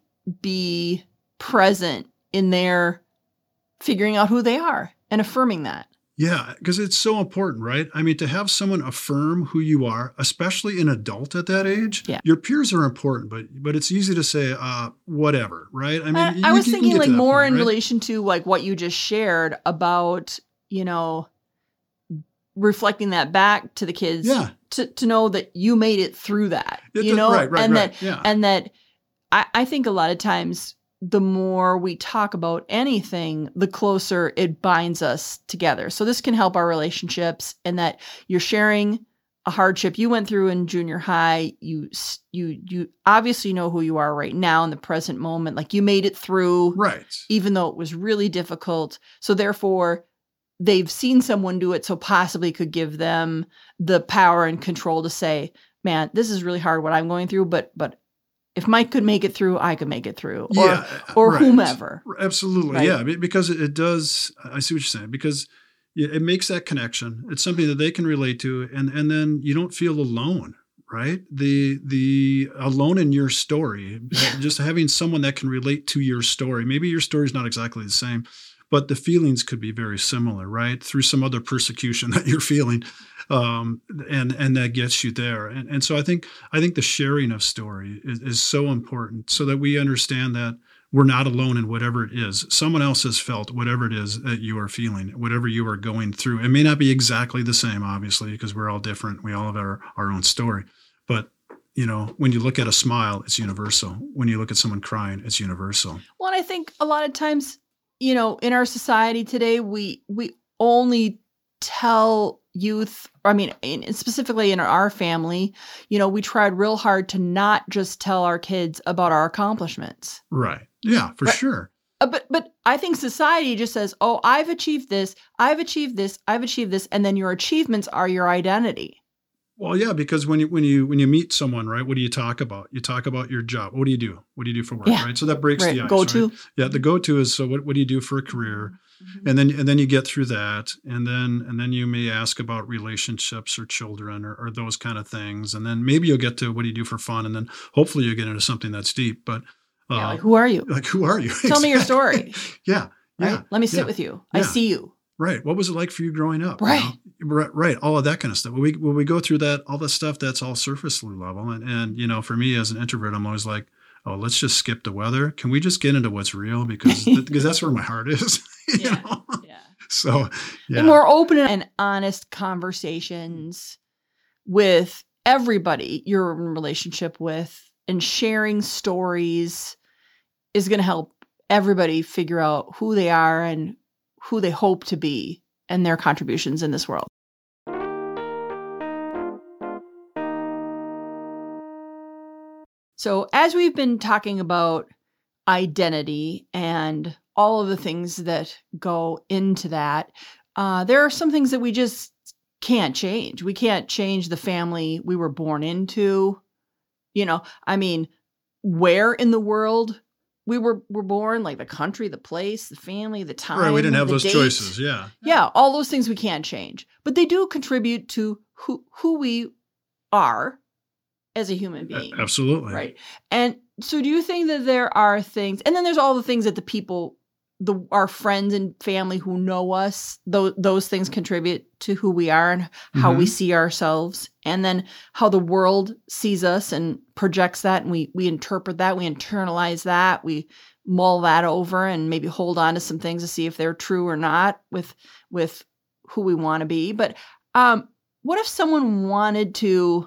be present in their figuring out who they are and affirming that. Yeah, because it's so important, right? I mean, to have someone affirm who you are, especially an adult at that age, Yeah. your peers are important, but but it's easy to say, uh, whatever, right? I mean, I, you- I was you can thinking get to like that more point, in right? relation to like what you just shared about, you know, reflecting that back to the kids Yeah. to, to know that you made it through that, It you does- know, right, right, and right, that, yeah. and that I, I think a lot of times the more we talk about anything, the closer it binds us together. So this can help our relationships, and that you're sharing a hardship you went through in junior high. You, s- you, you obviously know who you are right now in the present moment. Like you made it through, Right. even though it was really difficult. So therefore they've seen someone do it. So possibly could give them the power and control to say, man, this is really hard what I'm going through, but, but if Mike could make it through, I could make it through, or, Yeah, or right. whomever. Absolutely. Right? Yeah. be- Because it it does, I see what you're saying, because yeah, it makes that connection. It's something that they can relate to. And, and then you don't feel alone, right? The, the alone in your story, just having someone that can relate to your story. Maybe your story is not exactly the same, but the feelings could be very similar, right? Through some other persecution that you're feeling. Um, and, and that gets you there. And, and so I think, I think the sharing of story is, is so important so that we understand that we're not alone in whatever it is. Someone else has felt whatever it is that you are feeling, whatever you are going through. It may not be exactly the same, obviously, because we're all different. We all have our, our own story. But, you know, when you look at a smile, it's universal. When you look at someone crying, it's universal. Well, and I think a lot of times, you know, in our society today, we, we only tell youth, I mean, in, specifically in our family, you know, we tried real hard to not just tell our kids about our accomplishments. Right. Yeah, for Right. sure. Uh, but but I think society just says, oh, I've achieved this, I've achieved this, I've achieved this, and then your achievements are your identity. Well, yeah, because when you when you when you meet someone, right, what do you talk about? You talk about your job. What do you do? What do you do for work? Yeah. Right. So that breaks Right. the ice. Go right? to. Yeah, the go to is so what, what do you do for a career? Mm-hmm. And then and then you get through that, and then and then you may ask about relationships or children or, or those kind of things, and then maybe you'll get to what do you do for fun, and then hopefully you get into something that's deep. But uh, Yeah, like, who are you? like who are you? Tell me your Exactly. story. Yeah, Right? yeah. Let me sit yeah, with you. I yeah. see you. Right. What was it like for you growing up? you Right. know? Right. Right. All of that kind of stuff. When we when we go through that, all the stuff that's all surface level, and and you know, for me as an introvert, I'm always like, oh, let's just skip the weather. Can we just get into what's real? Because, because that's where my heart is. you Yeah. know? Yeah. So, yeah. And more open and honest conversations with everybody you're in relationship with, and sharing stories is going to help everybody figure out who they are and who they hope to be and their contributions in this world. So as we've been talking about identity and all of the things that go into that, uh, there are some things that we just can't change. We can't change the family we were born into. You know, I mean, where in the world we were, were born, like the country, the place, the family, the time. Right, we didn't have the those date. choices. Yeah. Yeah, all those things we can't change. But they do contribute to who who we are as a human being. Absolutely. Right. And so do you think that there are things, and then there's all the things that the people, the our friends and family who know us, those, those things contribute to who we are and how Mm-hmm. we see ourselves, and then how the world sees us and projects that, and we we interpret that, we internalize that, we mull that over and maybe hold on to some things to see if they're true or not with with who we want to be. But um, what if someone wanted to,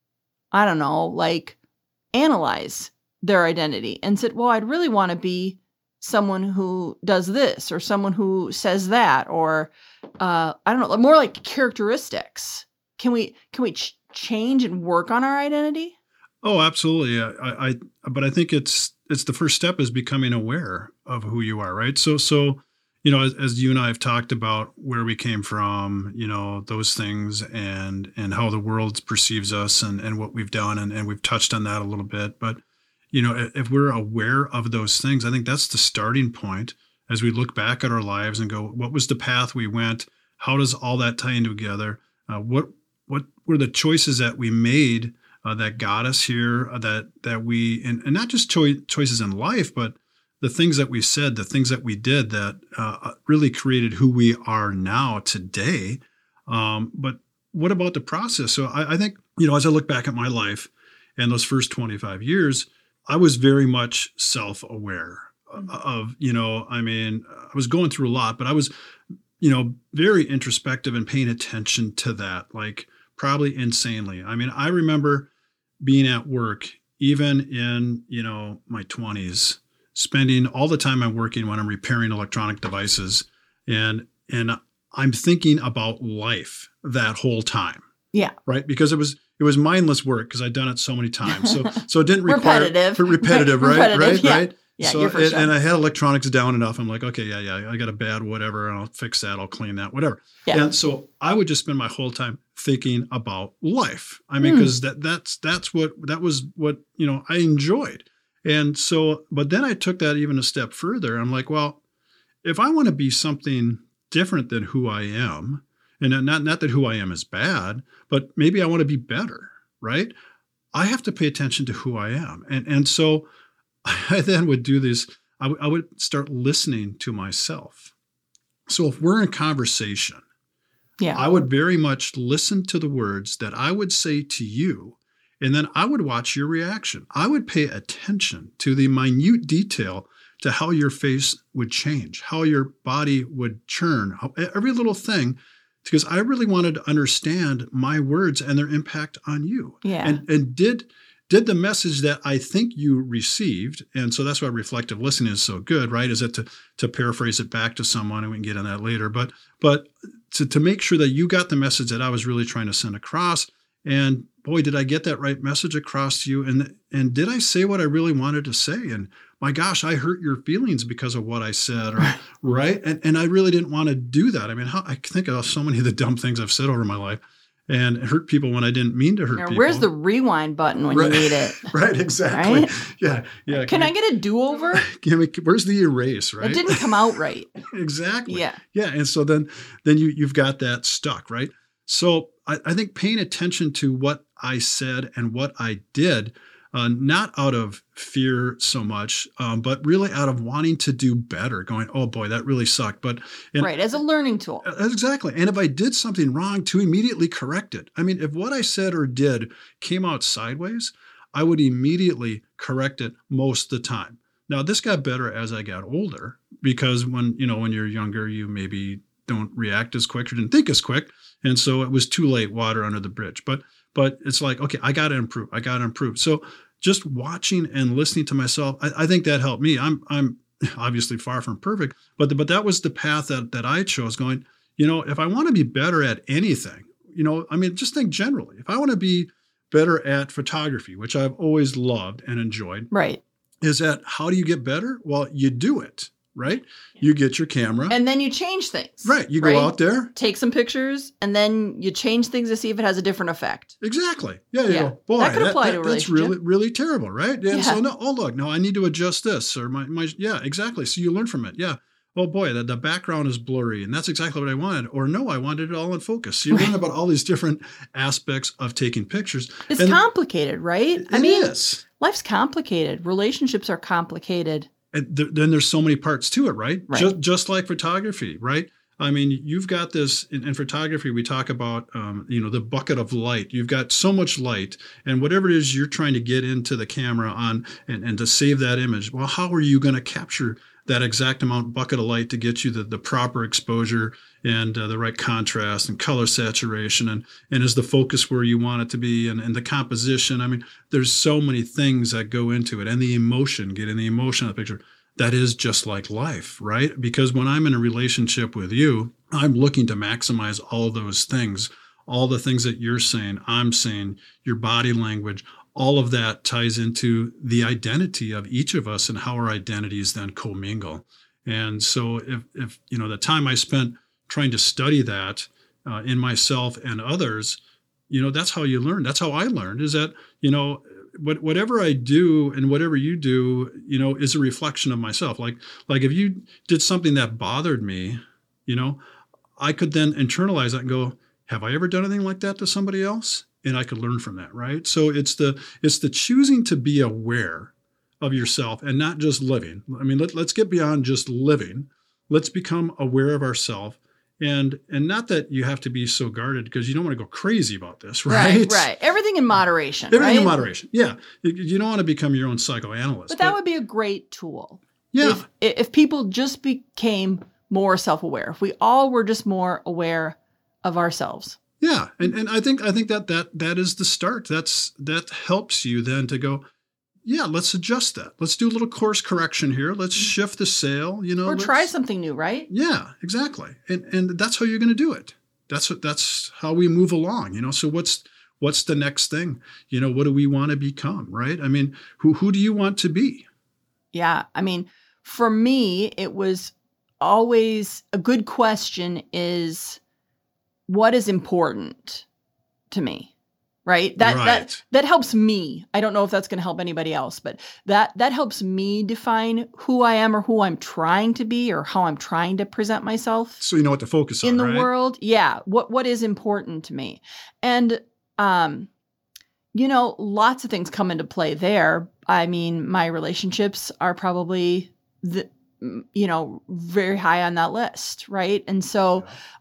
I don't know, like analyze their identity and said, well, I'd really want to be someone who does this or someone who says that, or uh, I don't know, more like characteristics. Can we can we ch- change and work on our identity? Oh, absolutely. I, I, but I think it's it's the first step is becoming aware of who you are, right? So, so you know, as, as you and I have talked about where we came from, you know, those things, and and how the world perceives us, and and what we've done, and and we've touched on that a little bit. But you know, if, if we're aware of those things, I think that's the starting point as we look back at our lives and go, what was the path we went? How does all that tie in together? Uh, what what were the choices that we made uh, that got us here? Uh, that that we and, and not just choi- choices in life, but the things that we said, the things that we did that uh, really created who we are now today. Um, but what about the process? So I, I think, you know, as I look back at my life and those first twenty-five years, I was very much self-aware of, you know, I mean, I was going through a lot, but I was, you know, very introspective and paying attention to that, like probably insanely. I mean, I remember being at work, even in, you know, my twenties, spending all the time I'm working when I'm repairing electronic devices. And, and I'm thinking about life that whole time. Yeah. Right. Because it was, it was mindless work because I'd done it so many times. So, so it didn't require repetitive, repetitive, right? repetitive, right. Yeah. Right. Yeah. So, You're for and, sure. and I had electronics down enough. I'm like, okay, yeah, yeah, I got a bad whatever, and I'll fix that. I'll clean that, whatever. Yeah. And so I would just spend my whole time thinking about life. I mean, Hmm. because that that's that's what that was what you know I enjoyed. And so, but then I took that even a step further. I'm like, well, if I want to be something different than who I am, and not not that who I am is bad, but maybe I want to be better, right? I have to pay attention to who I am. And and so I then would do this, I, w- I would start listening to myself. So if we're in conversation, Yeah. I would very much listen to the words that I would say to you, and then I would watch your reaction. I would pay attention to the minute detail to how your face would change, how your body would churn, how, every little thing, because I really wanted to understand my words and their impact on you. Yeah. And, and did did the message that I think you received, and so that's why reflective listening is so good, right? Is that to to paraphrase it back to someone, and we can get on that later, but but to, to make sure that you got the message that I was really trying to send across. And boy, did I get that right message across to you. And and did I say what I really wanted to say? And my gosh, I hurt your feelings because of what I said, or, right? And and I really didn't want to do that. I mean, how, I think of so many of the dumb things I've said over my life and hurt people when I didn't mean to hurt Now, people. where's the rewind button when Right. you need it? Right, exactly. Right? Yeah, yeah. Can I get a do-over? Can we, where's the erase, right? It didn't come out right. Exactly. Yeah. Yeah. And so then then you you've got that stuck, right? So I, I think paying attention to what I said and what I did, uh, not out of fear so much, um, but really out of wanting to do better, going, oh boy, that really sucked. But and, Right, as a learning tool. uh, exactly. And if I did something wrong, to immediately correct it. I mean, if what I said or did came out sideways, I would immediately correct it most of the time. Now, this got better as I got older because when, you know, when you're younger, you maybe don't react as quick or didn't think as quick. And so it was too late, water under the bridge. But but it's like, okay, I got to improve. I got to improve. So just watching and listening to myself, I, I think that helped me. I'm I'm obviously far from perfect, but the, but that was the path that that I chose going, you know, if I want to be better at anything, you know, I mean, just think generally, if I want to be better at photography, which I've always loved and enjoyed. Right. Is that how do you get better? Well, you do it, right? You get your camera. And then you change things. Right. You go right? out there. Take some pictures, and then you change things to see if it has a different effect. Exactly. Yeah, you yeah. go, boy, that could that, apply that, to a that's relationship. really, really terrible, right? And yeah. so, no, oh, look, no, I need to adjust this. Or my, my yeah, exactly. So you learn from it. Yeah. Oh, boy, the, the background is blurry, and that's exactly what I wanted. Or no, I wanted it all in focus. So you learn about all these different aspects of taking pictures. It's and complicated, right? It I mean, is. Life's complicated. Relationships are complicated. And th- then there's so many parts to it, right? right. Just, just like photography, right? I mean, you've got this in, in photography. We talk about, um, you know, the bucket of light. You've got so much light, and whatever it is you're trying to get into the camera on, and, and to save that image. Well, how are you going to capture that exact amount bucket of light to get you the, the proper exposure and uh, the right contrast and color saturation, and and is the focus where you want it to be, and, and the composition. I mean, there's so many things that go into it, and the emotion, getting the emotion of the picture. That is just like life, right? Because when I'm in a relationship with you, I'm looking to maximize all those things, all the things that you're saying, I'm saying, your body language, all of that ties into the identity of each of us and how our identities then commingle. And so if, if you know, the time I spent trying to study that uh, in myself and others, you know, that's how you learn. That's how I learned, is that, you know, what, whatever I do and whatever you do, you know, is a reflection of myself. Like, like if you did something that bothered me, you know, I could then internalize that and go, have I ever done anything like that to somebody else? And I could learn from that, right? So it's the it's the choosing to be aware of yourself and not just living. I mean, let, let's get beyond just living. Let's become aware of ourselves. And and not that you have to be so guarded, because you don't want to go crazy about this, right? Right, right. Everything in moderation, Everything right? in moderation, yeah. You, you don't want to become your own psychoanalyst. But that but, would be a great tool. Yeah. If, if people just became more self-aware, if we all were just more aware of ourselves. Yeah, and and I think I think that that that is the start. That's that helps you then to go, yeah, let's adjust that. Let's do a little course correction here. Let's shift the sail, you know. Or try something new, right? Yeah, exactly. And and that's how you're going to do it. That's what that's how we move along, you know. So what's what's the next thing? You know, what do we want to become, right? I mean, who who do you want to be? Yeah, I mean, for me, it was always a good question is, what is important to me? Right? That right. that that helps me. I don't know if that's going to help anybody else, but that that helps me define who I am or who I'm trying to be or how I'm trying to present myself. So you know what to focus on in the right? world. Yeah. What what is important to me? And um you know, lots of things come into play there. I mean, my relationships are probably the you know, very high on that list, right? And so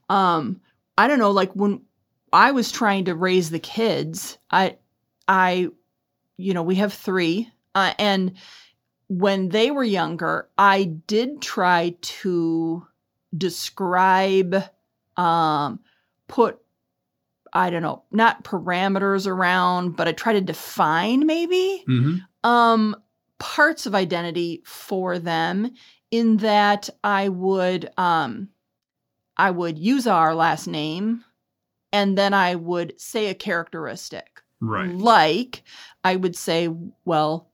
um I don't know, like when I was trying to raise the kids, I, I, you know, we have three, uh, and when they were younger, I did try to describe, um, put, I don't know, not parameters around, but I try to define maybe, mm-hmm. um, parts of identity for them, in that I would, um, I would use our last name. And then I would say a characteristic. Right. Like I would say, well,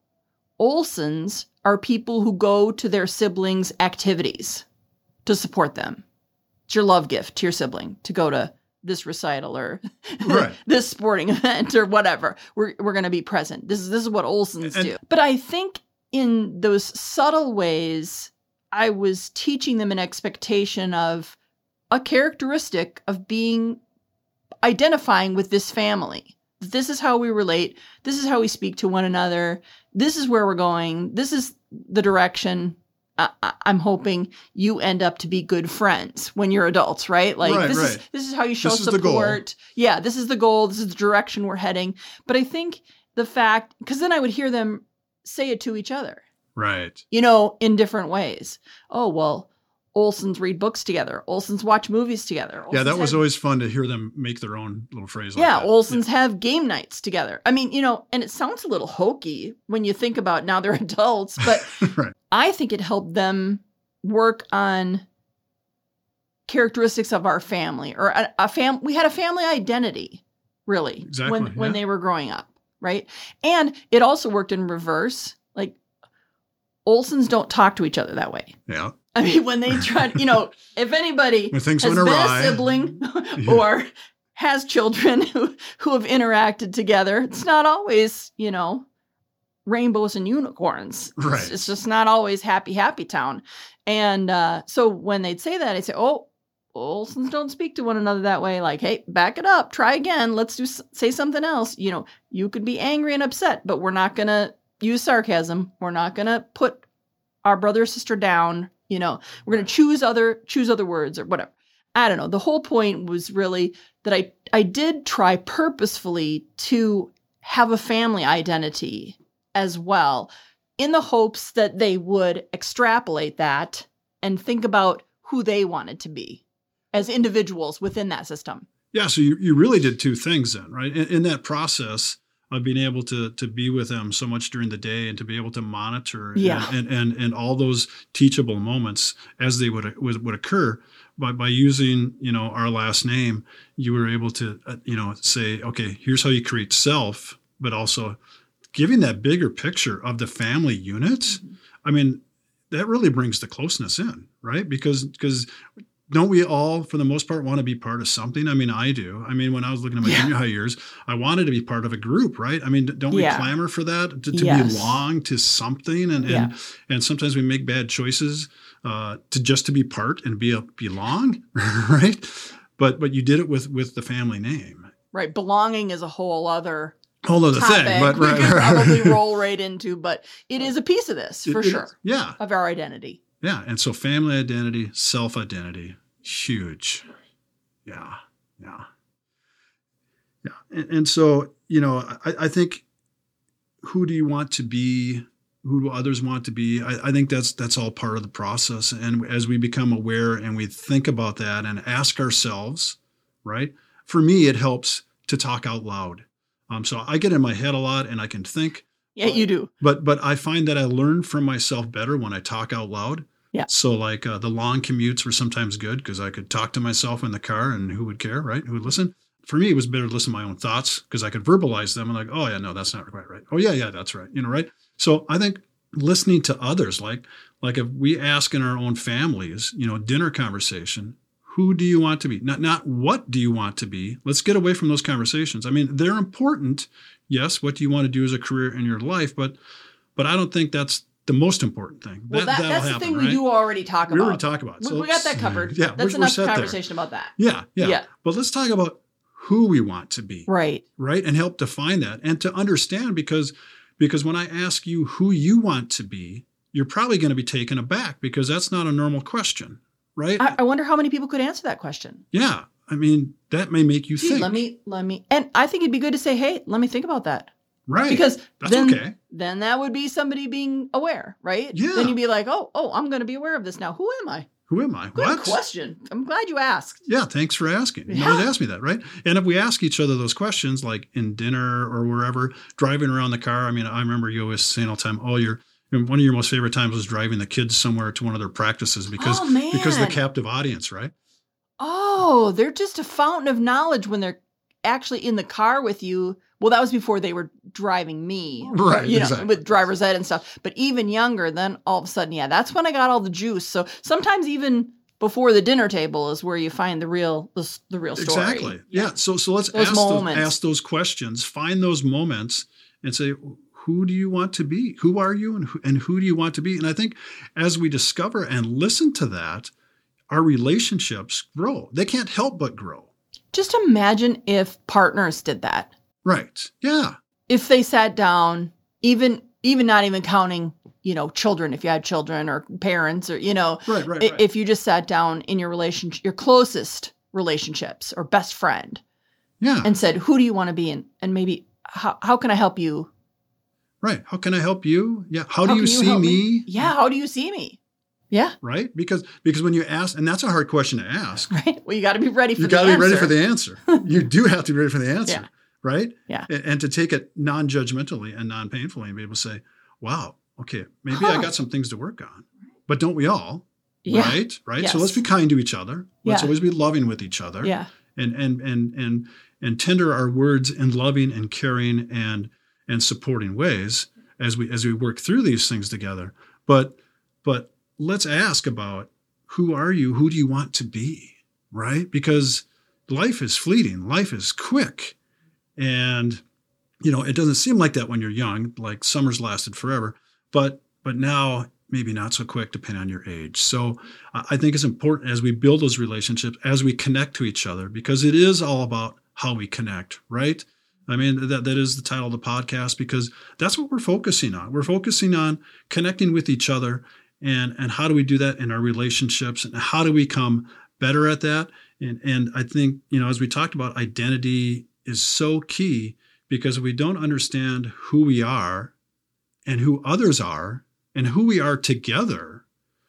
Olsons are people who go to their siblings' activities to support them. It's your love gift to your sibling to go to this recital or right. this sporting event or whatever. We're we're going to be present. This is this is what Olsons and, do. But I think in those subtle ways, I was teaching them an expectation of a characteristic of being identifying with this family. This is how we relate. This is how we speak to one another. This is where we're going. This is the direction. Uh, I'm hoping you end up to be good friends when you're adults, right? Like right, this right. is this is how you show this support. Yeah, this is the goal. This is the direction we're heading. But I think the fact, because then I would hear them say it to each other, Right. you know, in different ways. Oh, well, Olsons read books together. Olsons watch movies together. Yeah, that Olsons was have- always fun to hear them make their own little phrase like yeah, that. Olsons have game nights together. I mean, you know, and it sounds a little hokey when you think about now they're adults, but Right. I think it helped them work on characteristics of our family or a, a fam. We had a family identity, really, Exactly, when when yeah. they were growing up, right? And it also worked in reverse. Like Olsons don't talk to each other that way. Yeah. I mean, when they tried, you know, if anybody When things has went been awry. a sibling or has children who, who have interacted together, it's not always, you know, rainbows and unicorns. It's- Right. It's, just not always happy, happy town. And uh, so when they'd say that, I'd say, oh, Olsons don't speak to one another that way. Like, hey, back it up. Try again. Let's do say something else. You know, you could be angry and upset, but we're not going to use sarcasm. We're not going to put our brother or sister down. You know, we're going to choose other choose other words or whatever. I don't know. The whole point was really that I I did try purposefully to have a family identity as well, in the hopes that they would extrapolate that and think about who they wanted to be as individuals within that system. Yeah. So you, you really did two things then, right? In, in that process of being able to to be with them so much during the day and to be able to monitor Yeah. and, and, and, and all those teachable moments as they would would, would occur by, by using, you know, our last name, you were able to, uh, you know, say, okay, here's how you create self, but also giving that bigger picture of the family unit. Mm-hmm. I mean, that really brings the closeness in, right? Because, because don't we all, for the most part, want to be part of something? I mean, I do. I mean, when I was looking at my Yeah. junior high years, I wanted to be part of a group, right? I mean, don't we Yeah. clamor for that, to, to Yes. belong to something? And, Yeah. and, and sometimes we make bad choices uh, to just to be part and be a belong, right? But, but you did it with, with the family name. Right. Belonging is a whole other Whole other topic thing, but we right, could right, probably right. roll right into, but it is a piece of this for It- it sure, is. Yeah. of our identity. Yeah. And so family identity, self-identity, huge. Yeah. Yeah. Yeah. And, and so, you know, I, I think who do you want to be? Who do others want to be? I, I think that's that's all part of the process. And as we become aware and we think about that and ask ourselves, right? For me, it helps to talk out loud. Um, so I get in my head a lot and I can think. Yeah, you do. But but I find that I learn from myself better when I talk out loud. Yeah. So like uh, the long commutes were sometimes good because I could talk to myself in the car and who would care, right? Who would listen? For me, it was better to listen to my own thoughts because I could verbalize them and like, oh yeah, no, that's not quite right. Oh yeah, yeah, that's right. You know, right? So I think listening to others, like like if we ask in our own families, you know, dinner conversation, who do you want to be? Not not what do you want to be? Let's get away from those conversations. I mean, they're important. Yes, what do you want to do as a career in your life? But but I don't think that's the most important thing. Well, that, that'll that's the happen, thing right? we do already talk We about. already talk about. We, So we got that covered. Yeah, That's we're, we're enough set there. conversation about that. Yeah, yeah, Yeah. But let's talk about who we want to be, Right. right? And help define that and to understand because because when I ask you who you want to be, you're probably going to be taken aback because that's not a normal question, right? I, I wonder how many people could answer that question. yeah. I mean, that may make you Gee, think. let me, let me, and I think it'd be good to say, hey, let me think about that. right. Because That's then, okay. then that would be somebody being aware, right? Yeah. Then you'd be like, oh, oh, I'm going to be aware of this now. Who am I? Who am I? Good what? question. I'm glad you asked. Yeah, thanks for asking. You Yeah. always ask me that, right? And if we ask each other those questions, like in dinner or wherever, driving around the car, I mean, I remember you always saying all the time, oh, you're, one of your most favorite times was driving the kids somewhere to one of their practices because, Oh, man. because of the captive audience, right? Oh, they're just a fountain of knowledge when they're actually in the car with you. Well, that was before they were driving me, Right, You know, exactly. with driver's ed and stuff. But even younger, then all of a sudden, yeah, that's when I got all the juice. So sometimes even before the dinner table is where you find the real the, the real story. Exactly. Yeah. So so let's Those ask those, moments. ask those questions, find those moments, and say, who do you want to be? Who are you, and who, and who do you want to be? And I think as we discover and listen to that, our relationships grow. They can't help but grow. Just imagine if partners did that. Right. Yeah. If they sat down, even even not even counting, you know, children, if you had children or parents or, you know, Right. Right. i- right. if you just sat down in your relationship, your closest relationships or best friend yeah. and said, who do you want to be? And, and maybe how, how can I help you? Right. How can I help you? Yeah. How, How do you can you see help me? me? Yeah. How do you see me? Yeah. Right. Because because when you ask, and that's a hard question to ask. Right. Well, you got to be ready for You the got to answer. be ready for the answer. You do have to be ready for the answer. Yeah. Right. Yeah. And, and to take it non-judgmentally and non-painfully and be able to say, wow, okay, maybe Huh. I got some things to work on. But don't we all? Yeah. Right. Right. Yes. So let's be kind to each other. Let's Yeah. always be loving with each other. Yeah. And and and and and tender our words in loving and caring and and supporting ways as we as we work through these things together. But but let's ask about, who are you? Who do you want to be? Right? Because life is fleeting. Life is quick. And, you know, it doesn't seem like that when you're young, like summer's lasted forever. But but now maybe not so quick depending on your age. So I think it's important as we build those relationships, as we connect to each other, because it is all about how we connect, right? I mean, that, that is the title of the podcast, because that's what we're focusing on. We're focusing on connecting with each other, and, and how do we do that in our relationships, and how do we become better at that? And, and I think, you know, as we talked about, identity is so key, because if we don't understand who we are and who others are and who we are together,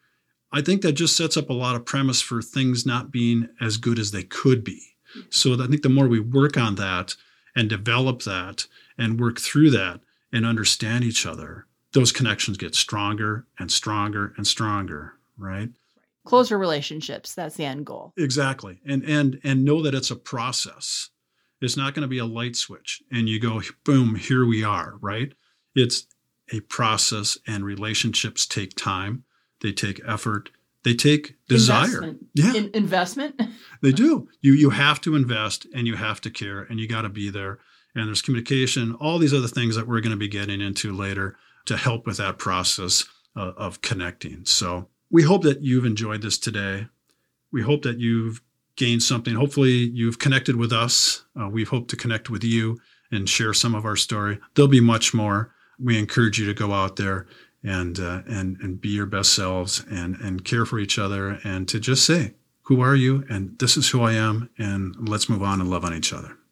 I think that just sets up a lot of premise for things not being as good as they could be. So I think the more we work on that and develop that and work through that and understand each other, those connections get stronger and stronger and stronger, right? Closer relationships. That's the end goal. Exactly. And and and know that it's a process. It's not going to be a light switch and you go, boom, here we are, right? It's a process, and relationships take time. They take effort. They take desire. Investment. Yeah. In- investment. They do. You you have to invest, and you have to care, and you got to be there. And there's communication, all these other things that we're going to be getting into later to help with that process uh, of connecting. So we hope that you've enjoyed this today. We hope that you've gained something. Hopefully you've connected with us. Uh, we hope to connect with you and share some of our story. There'll be much more. We encourage you to go out there and uh, and and be your best selves, and and care for each other, and to just say, who are you? And this is who I am. And let's move on and love on each other.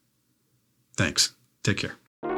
Thanks. Take care.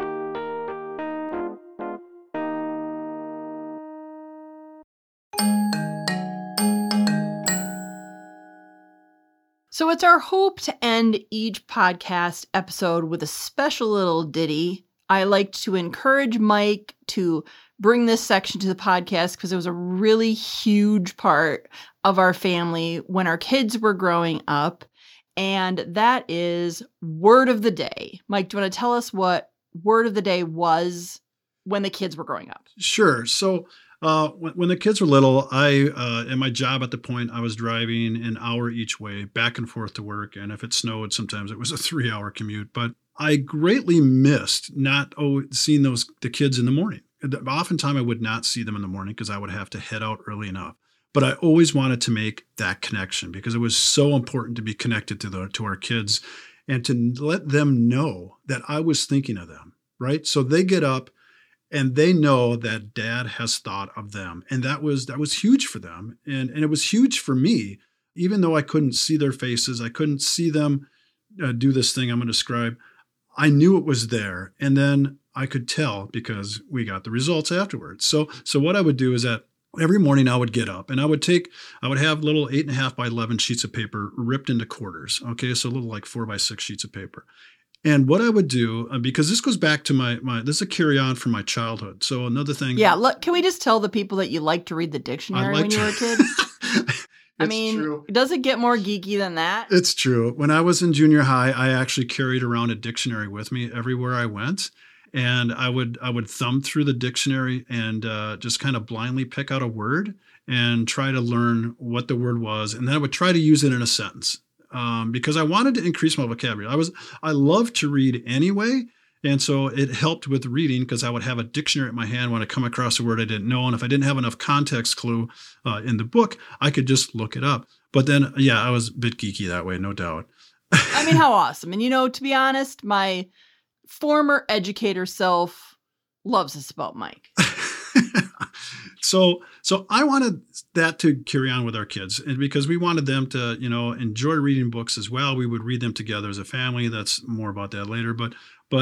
So it's our hope to end each podcast episode with a special little ditty. I like to encourage Mike to bring this section to the podcast because it was a really huge part of our family when our kids were growing up. And that is word of the day. Mike, do you want to tell us what word of the day was when the kids were growing up? Sure. So uh, when, when the kids were little, I, uh, in my job at the point, I was driving an hour each way back and forth to work. And if it snowed, sometimes it was a three hour commute. But I greatly missed not oh, seeing those the kids in the morning. Oftentimes I would not see them in the morning because I would have to head out early enough. But I always wanted to make that connection because it was so important to be connected to the to our kids and to let them know that I was thinking of them, right? So they get up and they know that dad has thought of them. And that was that was huge for them. And, and it was huge for me, even though I couldn't see their faces. I couldn't see them uh, do this thing I'm going to describe. I knew it was there. And then I could tell because we got the results afterwards. So so what I would do is that every morning I would get up and I would take, I would have little eight and a half by eleven sheets of paper ripped into quarters. Okay. So a little like four by six sheets of paper. And what I would do, uh, because this goes back to my, my, this is a carry on from my childhood. So another thing. Yeah. Look, can we just tell the people that you like to read the dictionary like when to, you were a kid? I mean, true. Does it get more geeky than that? It's true. When I was in junior high, I actually carried around a dictionary with me everywhere I went. And I would I would thumb through the dictionary and uh, just kind of blindly pick out a word and try to learn what the word was. And then I would try to use it in a sentence um, because I wanted to increase my vocabulary. I was I loved to read anyway. And so it helped with reading because I would have a dictionary in my hand when I come across a word I didn't know. And if I didn't have enough context clue uh, in the book, I could just look it up. But then, yeah, I was a bit geeky that way, no doubt. I mean, how awesome. And, you know, to be honest, my former educator self loves this about Mike. so so I wanted that to carry on with our kids, and because we wanted them to, you know, enjoy reading books as well. We would read them together as a family. That's more about that later. But but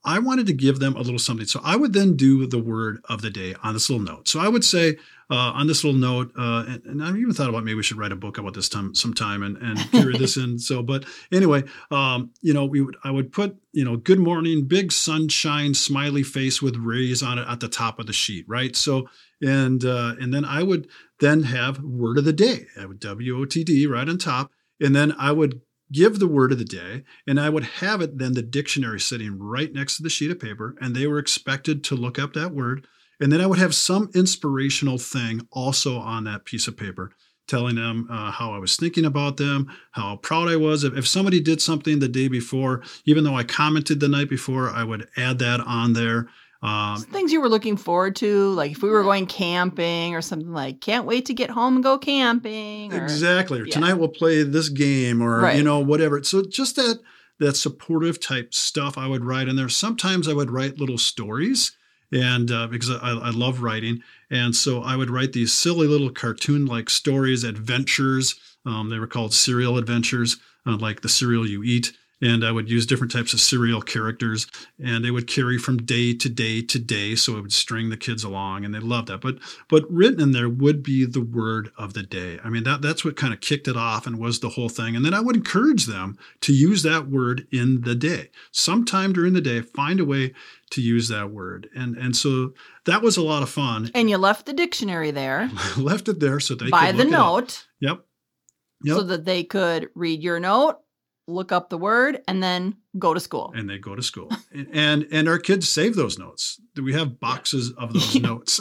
I wanted to give them a little something. So I would then do the word of the day on this little note. So I would say uh, on this little note, uh, and, and I even thought about maybe we should write a book about this time sometime and, and carry this in. So, but anyway, um, you know, we would I would put, you know, good morning, big sunshine, smiley face with rays on it at the top of the sheet, right? So, and uh, and then I would then have word of the day. I would W O T D right on top, and then I would give the word of the day, and I would have it then the dictionary sitting right next to the sheet of paper, and they were expected to look up that word. And then I would have some inspirational thing also on that piece of paper, telling them uh, how I was thinking about them, how proud I was. If, if somebody did something the day before, even though I commented the night before, I would add that on there. Um, Things you were looking forward to, like if we were going camping or something like, can't wait to get home and go camping. Or, exactly. Or yeah. tonight we'll play this game or, right. you know, whatever. So just that that supportive type stuff I would write in there. Sometimes I would write little stories and uh, because I, I love writing. And so I would write these silly little cartoon-like stories, adventures. Um, they were called serial adventures, uh, like the cereal you eat. And I would use different types of serial characters, and they would carry from day to day to day. So it would string the kids along, and they loved that. But but written in there would be the word of the day. I mean, that that's what kind of kicked it off and was the whole thing. And then I would encourage them to use that word in the day. Sometime during the day, find a way to use that word. And and so that was a lot of fun. And you left the dictionary there. Left it there so they by could the look note. It up. Yep. Yep. So that they could read your note, look up the word, and then go to school. And they go to school. and and our kids save those notes. We have boxes of those notes.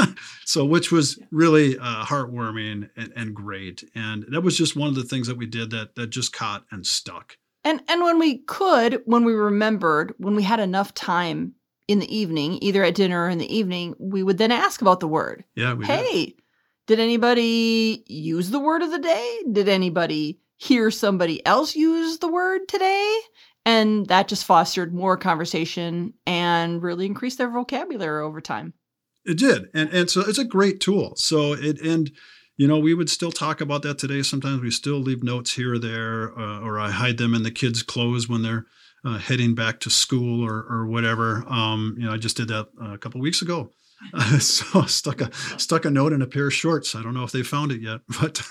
So which was really uh, heartwarming and, and great. And that was just one of the things that we did that that just caught and stuck. And and when we could, when we remembered, when we had enough time in the evening, either at dinner or in the evening, we would then ask about the word. Yeah, we Hey, did. did anybody use the word of the day? Did anybody hear somebody else use the word today? And that just fostered more conversation and really increased their vocabulary over time. It did. And and so it's a great tool. So it and you know, we would still talk about that today. Sometimes we still leave notes here or there, uh, or I hide them in the kids' clothes when they're uh, heading back to school or or whatever. Um, you know, I just did that a couple of weeks ago. Uh, so stuck a stuck a note in a pair of shorts. I don't know if they found it yet, but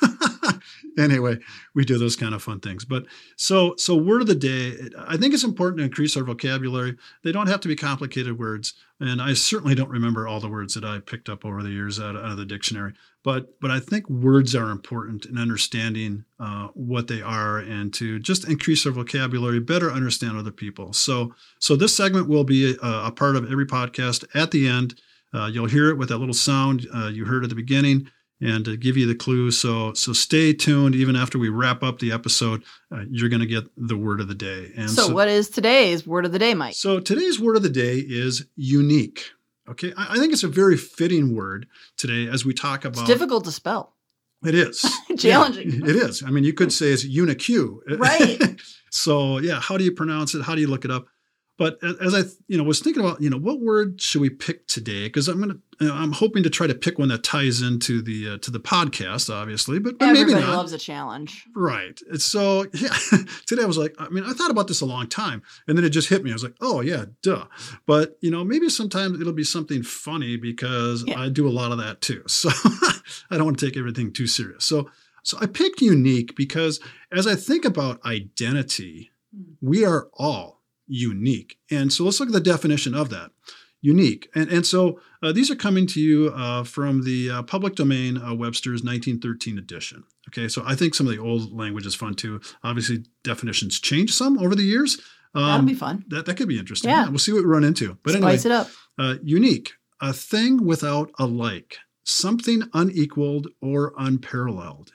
anyway, we do those kind of fun things. But so so word of the day, I think it's important to increase our vocabulary. They don't have to be complicated words, and I certainly don't remember all the words that I picked up over the years out of, out of the dictionary. But but I think words are important in understanding uh, what they are, and to just increase our vocabulary, better understand other people. So so this segment will be a, a part of every podcast. At the end, Uh, you'll hear it with that little sound uh, you heard at the beginning, and to give you the clue. So so stay tuned. Even after we wrap up the episode, uh, you're going to get the word of the day. And so, so what is today's word of the day, Mike? So today's word of the day is unique. Okay, I, I think it's a very fitting word today as we talk about. It's difficult to spell. It is challenging. Yeah, it is. I mean, you could say it's unique. Right. So yeah, how do you pronounce it? How do you look it up? But as I, you know, was thinking about, you know, what word should we pick today? Because I'm gonna, you know, I'm hoping to try to pick one that ties into the uh, to the podcast, obviously. But, but Everybody maybe not. loves a challenge, right? And so yeah, today I was like, I mean, I thought about this a long time, and then it just hit me. I was like, oh yeah, duh. But you know, maybe sometimes it'll be something funny because yeah. I do a lot of that too. So I don't want to take everything too serious. So so I picked unique because as I think about identity, hmm. we are all unique. And so let's look at the definition of that. Unique. And, and so uh, these are coming to you uh, from the uh, public domain uh, Webster's nineteen thirteen edition. Okay, so I think some of the old language is fun too. Obviously, definitions change some over the years. Um, That'll be fun. That, that could be interesting. Yeah. We'll see what we run into. But Spice anyway, it up. Uh, unique. A thing without a like. Something unequaled or unparalleled.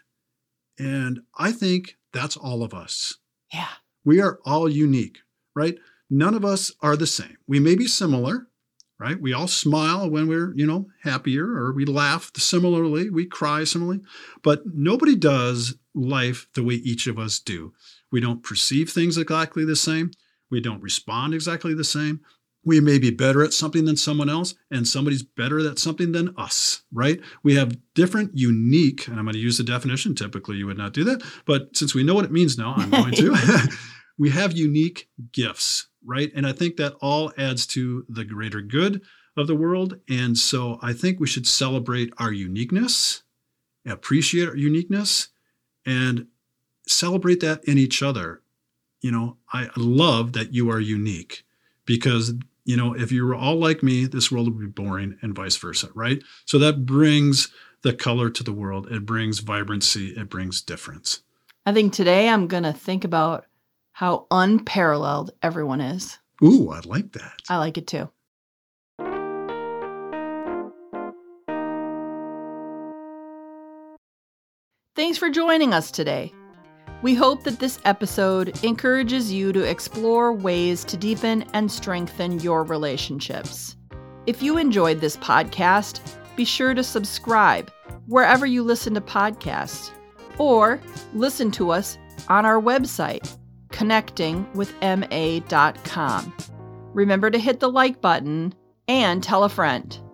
And I think that's all of us. Yeah. We are all unique. Right? None of us are the same. We may be similar, right? We all smile when we're, you know, happier, or we laugh similarly, we cry similarly, but nobody does life the way each of us do. We don't perceive things exactly the same. We don't respond exactly the same. We may be better at something than someone else, and somebody's better at something than us, right? We have different, unique, and I'm going to use the definition. Typically, you would not do that, but since we know what it means now, I'm going to. We have unique gifts, right? And I think that all adds to the greater good of the world. And so I think we should celebrate our uniqueness, appreciate our uniqueness, and celebrate that in each other. You know, I love that you are unique because, you know, if you were all like me, this world would be boring and vice versa, right? So that brings the color to the world. It brings vibrancy. It brings difference. I think today I'm going to think about how unparalleled everyone is. Ooh, I like that. I like it too. Thanks for joining us today. We hope that this episode encourages you to explore ways to deepen and strengthen your relationships. If you enjoyed this podcast, be sure to subscribe wherever you listen to podcasts, or listen to us on our website, connecting with m a dot com. Remember to hit the like button and tell a friend.